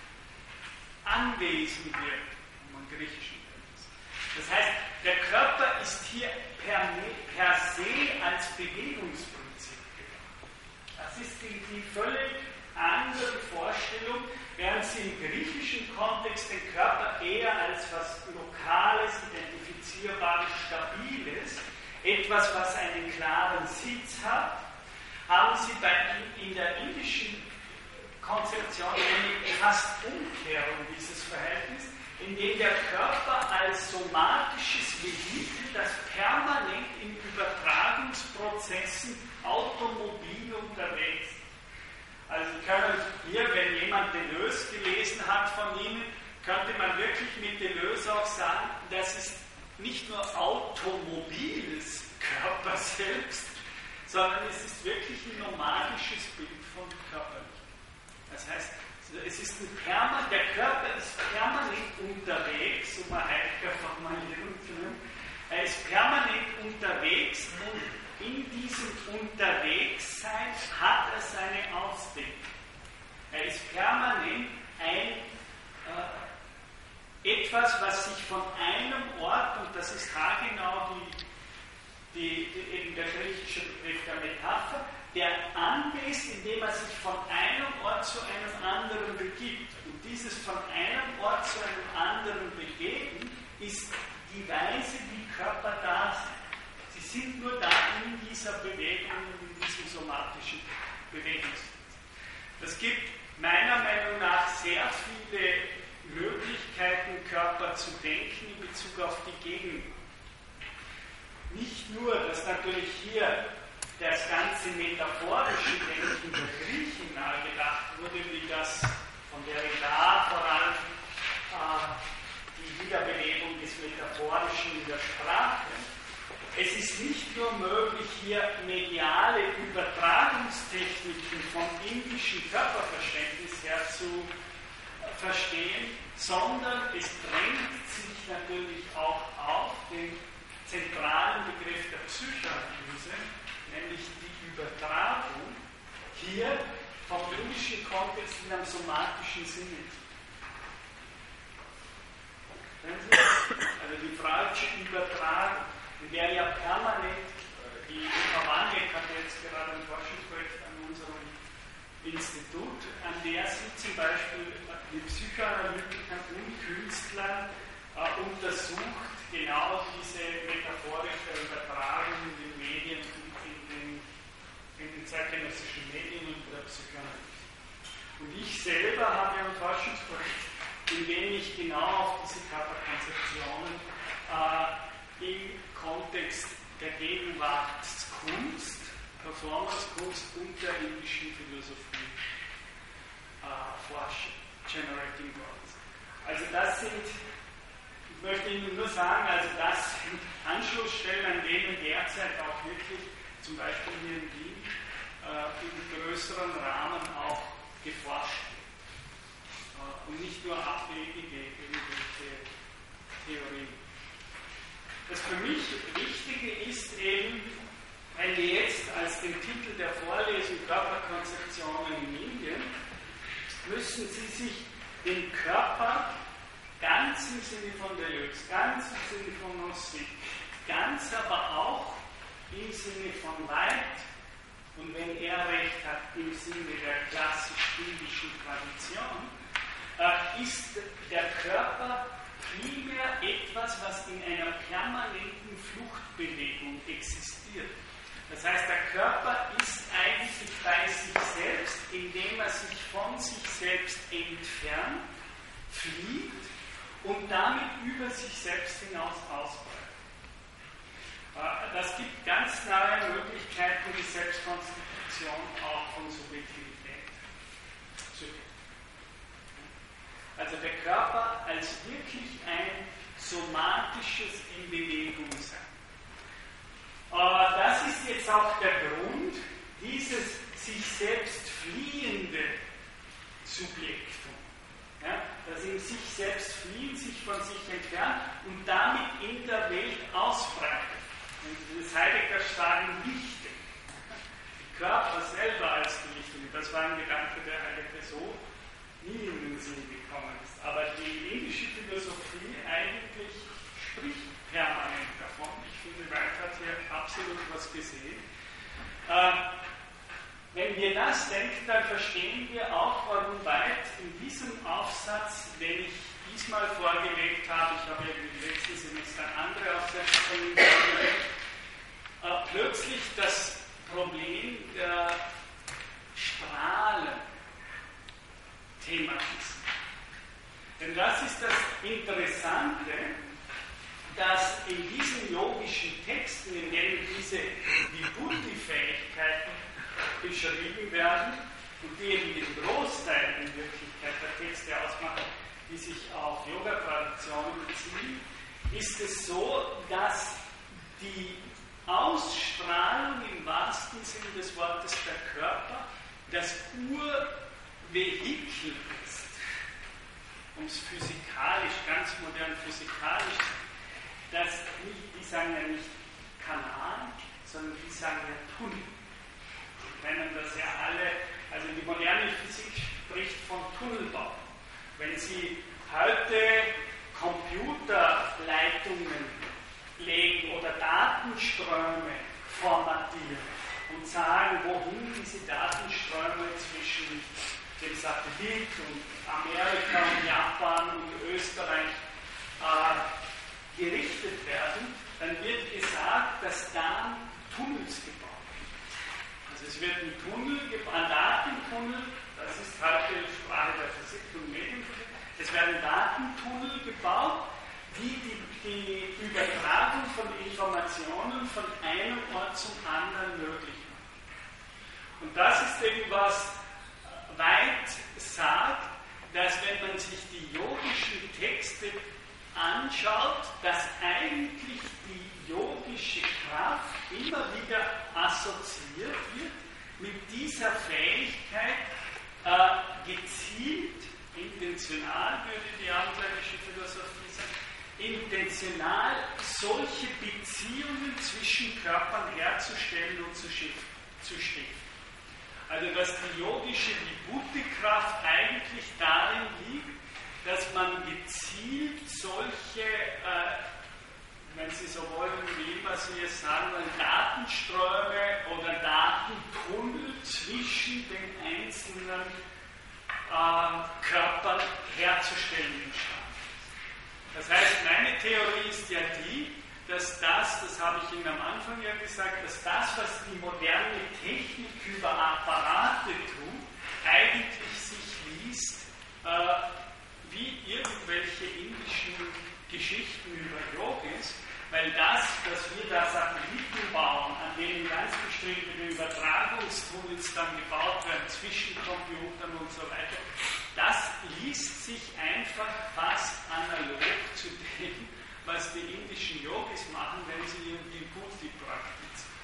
B: anwesend wird, wenn man griechischen kennt. Das heißt, der Körper ist hier per se als Bewegungsprinzip gedacht. Das ist die völlig andere Vorstellung, während Sie im griechischen Kontext den Körper eher als was Lokales, Identifizierbares, Stabiles, etwas, was einen klaren Sitz hat, haben Sie in der indischen Konzeption eine fast Umkehrung dieses Verhältnisses, in dem der Körper als somatisches Vehikel, das permanent in Übertragungsprozessen automobil unterwegs ist. Also können hier, wenn jemand Deleuze gelesen hat von Ihnen, könnte man wirklich mit Deleuze auch sagen, das ist nicht nur automobiles Körper selbst, sondern es ist wirklich ein nomadisches Bild von Körperlichkeit. Das heißt, es ist der Körper ist permanent unterwegs, um eine Heidegger Formulierung zu nehmen. Er ist permanent unterwegs und in diesem Unterwegssein hat er seine Ausdehnung. Er ist permanent etwas, was sich von einem Ort, und das ist haargenau eben der griechische Begriff der Metapher, der anwesend, indem er sich von einem Ort zu einem anderen begibt. Und dieses von einem Ort zu einem anderen Begeben ist die Weise, wie Körper da sind. Sie sind nur da in dieser Bewegung, in diesem somatischen Bewegungssitz. Es gibt meiner Meinung nach sehr viele Möglichkeiten, Körper zu denken in Bezug auf die Gegenwart. Nicht nur, dass natürlich hier das ganze metaphorische Denken der Griechen nahegedacht wurde, wie das von Derrida vor allem die Wiederbelebung des Metaphorischen in der Sprache. Es ist nicht nur möglich, hier mediale Übertragungstechniken vom indischen Körperverständnis her zu verstehen, sondern es drängt sich natürlich auch auf den zentralen Begriff der Psychoanalyse, nämlich die Übertragung, hier vom indischen Kontext in einem somatischen Sinne. Also die freudische Übertragung, die wäre ja permanent, die Eva Wanek hat jetzt gerade ein Forschungsprojekt an unserem Institut, an der sie zum Beispiel mit Psychoanalytikern und Künstlern untersucht, genau diese metaphorische Übertragung in den Medien und in den zeitgenössischen Medien und der Psychoanalyse. Und ich selber habe ein Forschungsprojekt, in dem ich genau auf diese Körperkonzeptionen im Kontext der Gegenwartskunst, Performancekunst und der indischen Philosophie forsche. Generating Words. Also das sind, ich möchte Ihnen nur sagen, also das sind Anschlussstellen, an denen derzeit auch wirklich, zum Beispiel hier in Wien, im größeren Rahmen auch geforscht wird. Und nicht nur abwegige irgendwelche Theorien. Das für mich Wichtige ist eben, wenn wir jetzt als den Titel der Vorlesung Körperkonzeptionen in Indien, müssen Sie sich den Körper ganz im Sinne von Deleuze, ganz im Sinne von Nozick, ganz aber auch im Sinne von White und wenn er recht hat, im Sinne der klassisch-indischen Tradition, ist der Körper primär etwas, was in einer permanenten Fluchtbewegung existiert. Das heißt, der Körper ist eigentlich bei sich selbst, indem er sich von sich selbst entfernt, fliegt und damit über sich selbst hinaus ausbreitet. Das gibt ganz neue Möglichkeiten, die Selbstkonstitution auch von Subjektivität zu geben. Also der Körper als wirklich ein somatisches in Bewegung sein. Das ist jetzt auch der Grund, dieses sich selbst fliehende Subjektum, ja, das in sich selbst fliehen, sich von sich entfernt und damit in der Welt ausbreitet. Das Heidegger sagen Lichte. Die Körper selber als die Lichtung, das war ein Gedanke, der Heidegger so nie in den Sinn gekommen ist. Aber die indische Philosophie eigentlich spricht permanent davon. Ich finde, White hat hier absolut was gesehen. Wenn wir das denken, dann verstehen wir auch, warum White in diesem Aufsatz, den ich diesmal vorgelegt habe, ich habe ja im letzten Semester andere Aufsätze von ihm vorgelegt, plötzlich das Problem der Strahlen thematisiert. Denn das ist das Interessante, dass in diesen yogischen Texten, in denen diese Vibhuti-Fähigkeiten beschrieben werden und die eben den Großteil in Wirklichkeit der Texte ausmachen, die sich auf Yoga-Traditionen beziehen, ist es so, dass die Ausstrahlung im wahrsten Sinne des Wortes der Körper das Urvehikel ist, um es physikalisch, ganz modern physikalisch zu sagen. Das nicht, die sagen ja nicht Kanal, sondern die sagen ja Tunnel. Sie kennen das ja alle, also die moderne Physik spricht von Tunnelbau. Wenn Sie heute Computerleitungen legen oder Datenströme formatieren und sagen, wohin diese Datenströme zwischen dem Satellit und Amerika und Japan und Österreich gerichtet werden, dann wird gesagt, dass da Tunnels gebaut werden. Also es wird ein Tunnel gebaut, ein Datentunnel, das ist heute die Sprache der Physik und Medienphysik, es werden Datentunnel gebaut, die die Übertragung von Informationen von einem Ort zum anderen möglich machen. Und das ist eben, was White sagt, dass wenn man sich die yogischen Texte anschaut, dass eigentlich die yogische Kraft immer wieder assoziiert wird mit dieser Fähigkeit, gezielt, intentional, würde die abendländische Philosophie sagen, intentional solche Beziehungen zwischen Körpern herzustellen und zu stiften. Also dass die yogische Vibhuti-Kraft eigentlich darin liegt, dass man gezielt solche, wenn Sie so wollen, wie immer Sie es sagen wollen, Datenströme oder Datentunnel zwischen den einzelnen Körpern herzustellen imstande ist. Das heißt, meine Theorie ist ja die, dass das habe ich Ihnen am Anfang ja gesagt, dass das, was die moderne Technik über Apparate tut, eigentlich sich liest wie irgendwelche indischen Geschichten über Yogis, weil dass wir da Satelliten bauen, an denen ganz bestimmte Übertragungstunnels dann gebaut werden zwischen Computern und so weiter, das liest sich einfach fast analog zu dem, was die indischen Yogis machen, wenn sie irgendwie Bhuti praktizieren.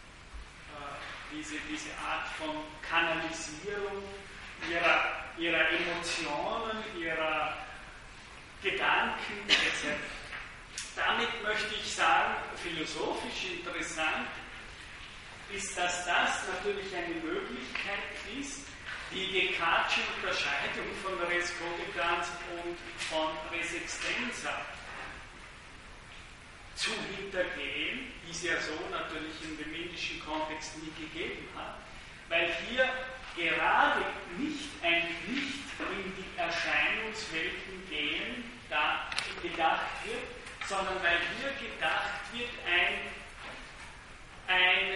B: Diese Art von Kanalisierung ihrer Emotionen, ihrer Gedanken etc. Damit möchte ich sagen, philosophisch interessant ist, dass das natürlich eine Möglichkeit ist, die Descartesche Unterscheidung von Res Cogitans und von Res Extensa zu hintergehen, die es ja so natürlich in dem indischen Kontext nie gegeben hat, weil hier gerade nicht in die Erscheinungswelten gehen, da gedacht wird, sondern weil hier gedacht wird, ein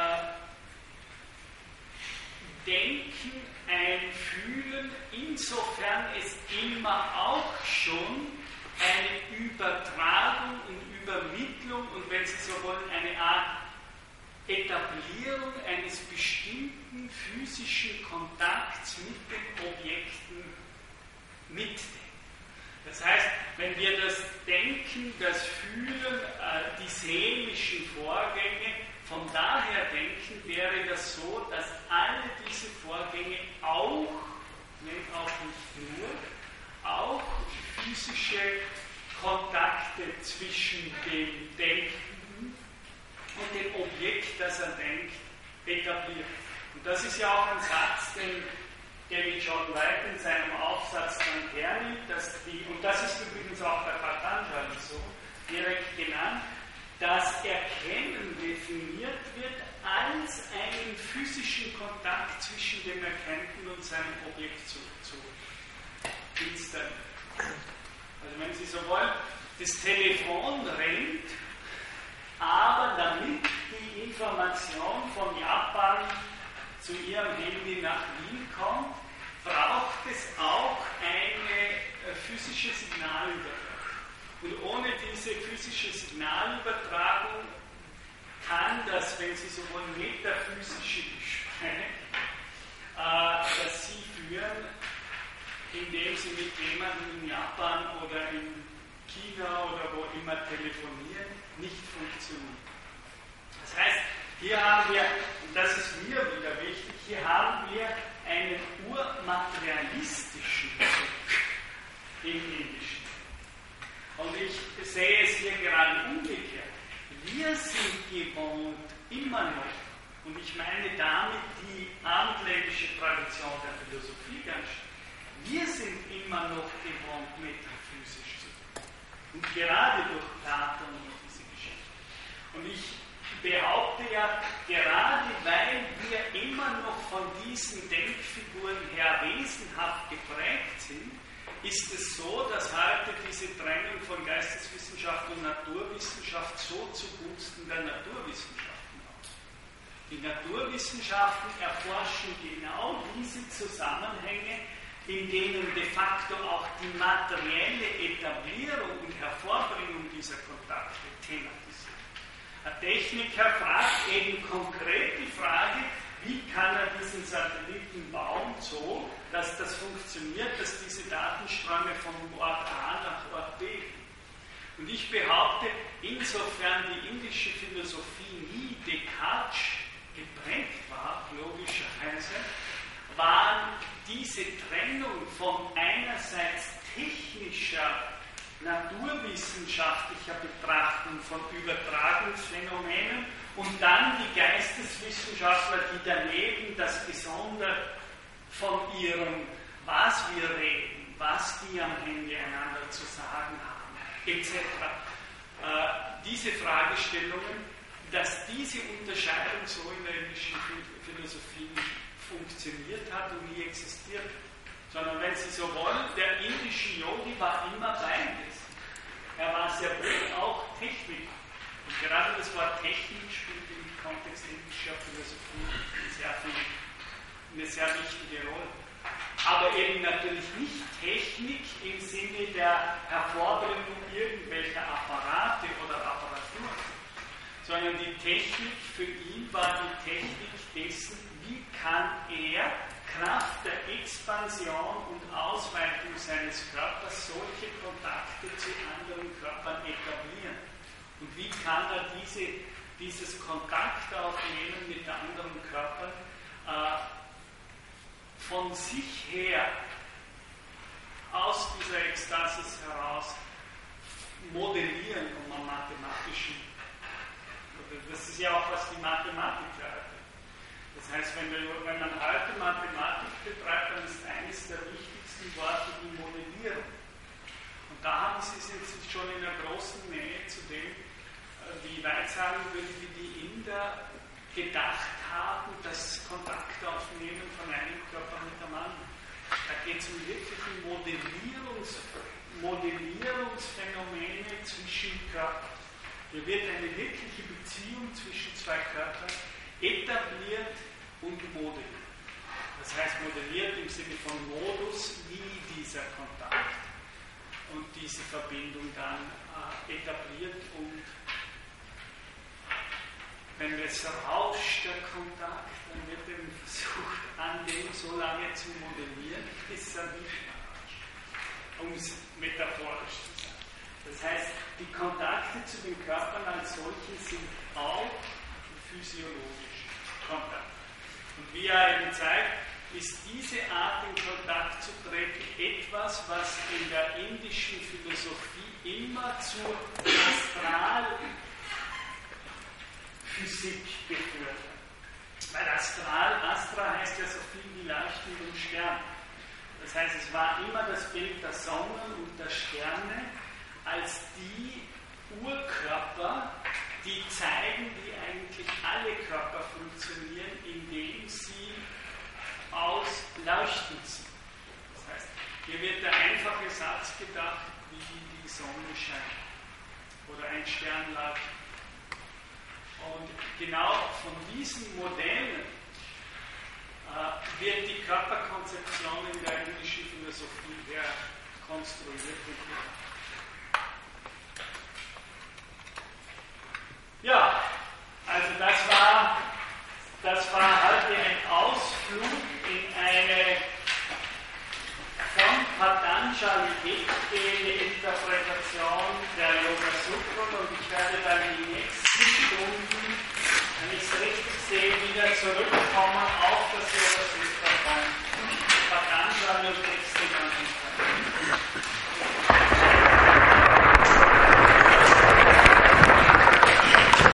B: Denken, ein Fühlen, insofern es immer auch schon eine Übertragung und Übermittlung und, wenn Sie so wollen, eine Art Etablierung eines bestimmten physischen Kontakts mit den Objekten mitdenkt. Das heißt, wenn wir das Denken, das Fühlen, die seelischen Vorgänge von daher denken, wäre das so, dass alle diese Vorgänge auch, wenn auch nicht nur, auch physische Kontakte zwischen dem Denkenden und dem Objekt, das er denkt, etabliert. Und das ist ja auch ein Satz, den David John White in seinem Aufsatz dann hernimmt, und das ist übrigens auch bei Patanjali so, direkt genannt, dass Erkennen definiert wird als einen physischen Kontakt zwischen dem Erkannten und seinem Objekt zu installieren. Also wenn Sie so wollen, das Telefon rennt, aber damit die Information von Japan zu Ihrem Handy nach Wien kommt, braucht es auch eine physische Signalübertragung. Und ohne diese physische Signalübertragung kann das, wenn Sie so wollen, metaphysische Gespräch, das Sie führen, indem Sie mit jemandem in Japan oder in China oder wo immer telefonieren, nicht funktioniert. Das heißt, hier haben wir, und das ist mir wieder wichtig, hier haben wir einen urmaterialistischen Bezug im Indischen. Und ich sehe es hier gerade umgekehrt. Wir sind gewohnt, immer noch, und ich meine damit die abendländische Tradition der Philosophie ganz stark, wir sind immer noch gewohnt, metaphysisch zu tun. Und gerade durch Platon und diese Geschichte. Und ich behaupte ja, gerade weil wir immer noch von diesen Denkfiguren her wesenhaft geprägt sind, ist es so, dass heute diese Trennung von Geisteswissenschaft und Naturwissenschaft so zugunsten der Naturwissenschaften ausgeht. Die Naturwissenschaften erforschen genau diese Zusammenhänge, in denen de facto auch die materielle Etablierung und Hervorbringung dieser Kontakte thematisiert. Ein Techniker fragt eben konkret die Frage, wie kann er diesen Satelliten bauen so, dass das funktioniert, dass diese Datenströme von Ort A nach Ort B gehen. Und ich behaupte, insofern die indische Philosophie nie Descartes geprägt war, logischerweise, waren diese Trennung von einerseits technischer, naturwissenschaftlicher Betrachtung von Übertragungsphänomenen und dann die Geisteswissenschaftler, die daneben das Besondere von ihrem, was wir reden, was die am Ende einander zu sagen haben, etc. Diese Fragestellungen, dass diese Unterscheidung so in der indischen Philosophie nicht funktioniert hat und nie existiert hat. Sondern wenn Sie so wollen, der indische Yogi war immer beides. Er war sehr wohl auch Techniker. Und gerade das Wort Technik spielt im Kontext indischer Philosophie eine sehr wichtige Rolle. Aber eben natürlich nicht Technik im Sinne der Hervorbringung irgendwelcher Apparate oder Apparatur, sondern die Technik für ihn war die Technik dessen, wie kann er Kraft der Expansion und Ausweitung seines Körpers solche Kontakte zu anderen Körpern etablieren. Und wie kann er dieses Kontaktaufnehmen mit anderen Körpern von sich her aus dieser Ekstasis heraus modellieren, um am mathematischen, das ist ja auch, was die Mathematik leitet. Das heißt, wenn man heute Mathematik betreibt, dann ist eines der wichtigsten Worte die Modellierung. Und da haben Sie es jetzt schon in einer großen Nähe zu dem, wie ich weit sagen würde, wie die Inder gedacht haben, das Kontaktaufnehmen von einem Körper mit dem anderen. Da geht es um wirkliche Modellierungsphänomene zwischen Körpern. Hier wird eine wirkliche Beziehung zwischen zwei Körpern etabliert und modelliert. Das heißt, modelliert im Sinne von Modus, wie dieser Kontakt und diese Verbindung dann etabliert und wenn es rauscht, der Kontakt, dann wird eben versucht, an dem so lange zu modellieren, bis er nicht mehr rauscht, um es metaphorisch zu sagen. Das heißt, die Kontakte zu den Körpern als solchen sind auch physiologische Kontakte. Und wie er eben zeigt, ist diese Art in Kontakt zu treten etwas, was in der indischen Philosophie immer zur Astralphysik geführt hat. Weil Astra heißt ja so viel wie Leuchten und Stern. Das heißt, es war immer das Bild der Sonnen und der Sterne als die Urkörper, die zeigen, wie eigentlich alle Körper funktionieren, indem sie ausleuchtend sind. Das heißt, hier wird der einfache Satz gedacht, wie die Sonne scheint oder ein Stern leuchtet. Und genau von diesen Modellen wird die Körperkonzeption in der indischen Philosophie her konstruiert und gedacht. Ja, also das war heute ein Ausflug in eine von Patanjali weggehende Interpretation der Yoga Sutren und ich werde dann die nächsten Stunden, wenn ich es richtig sehe, wieder zurück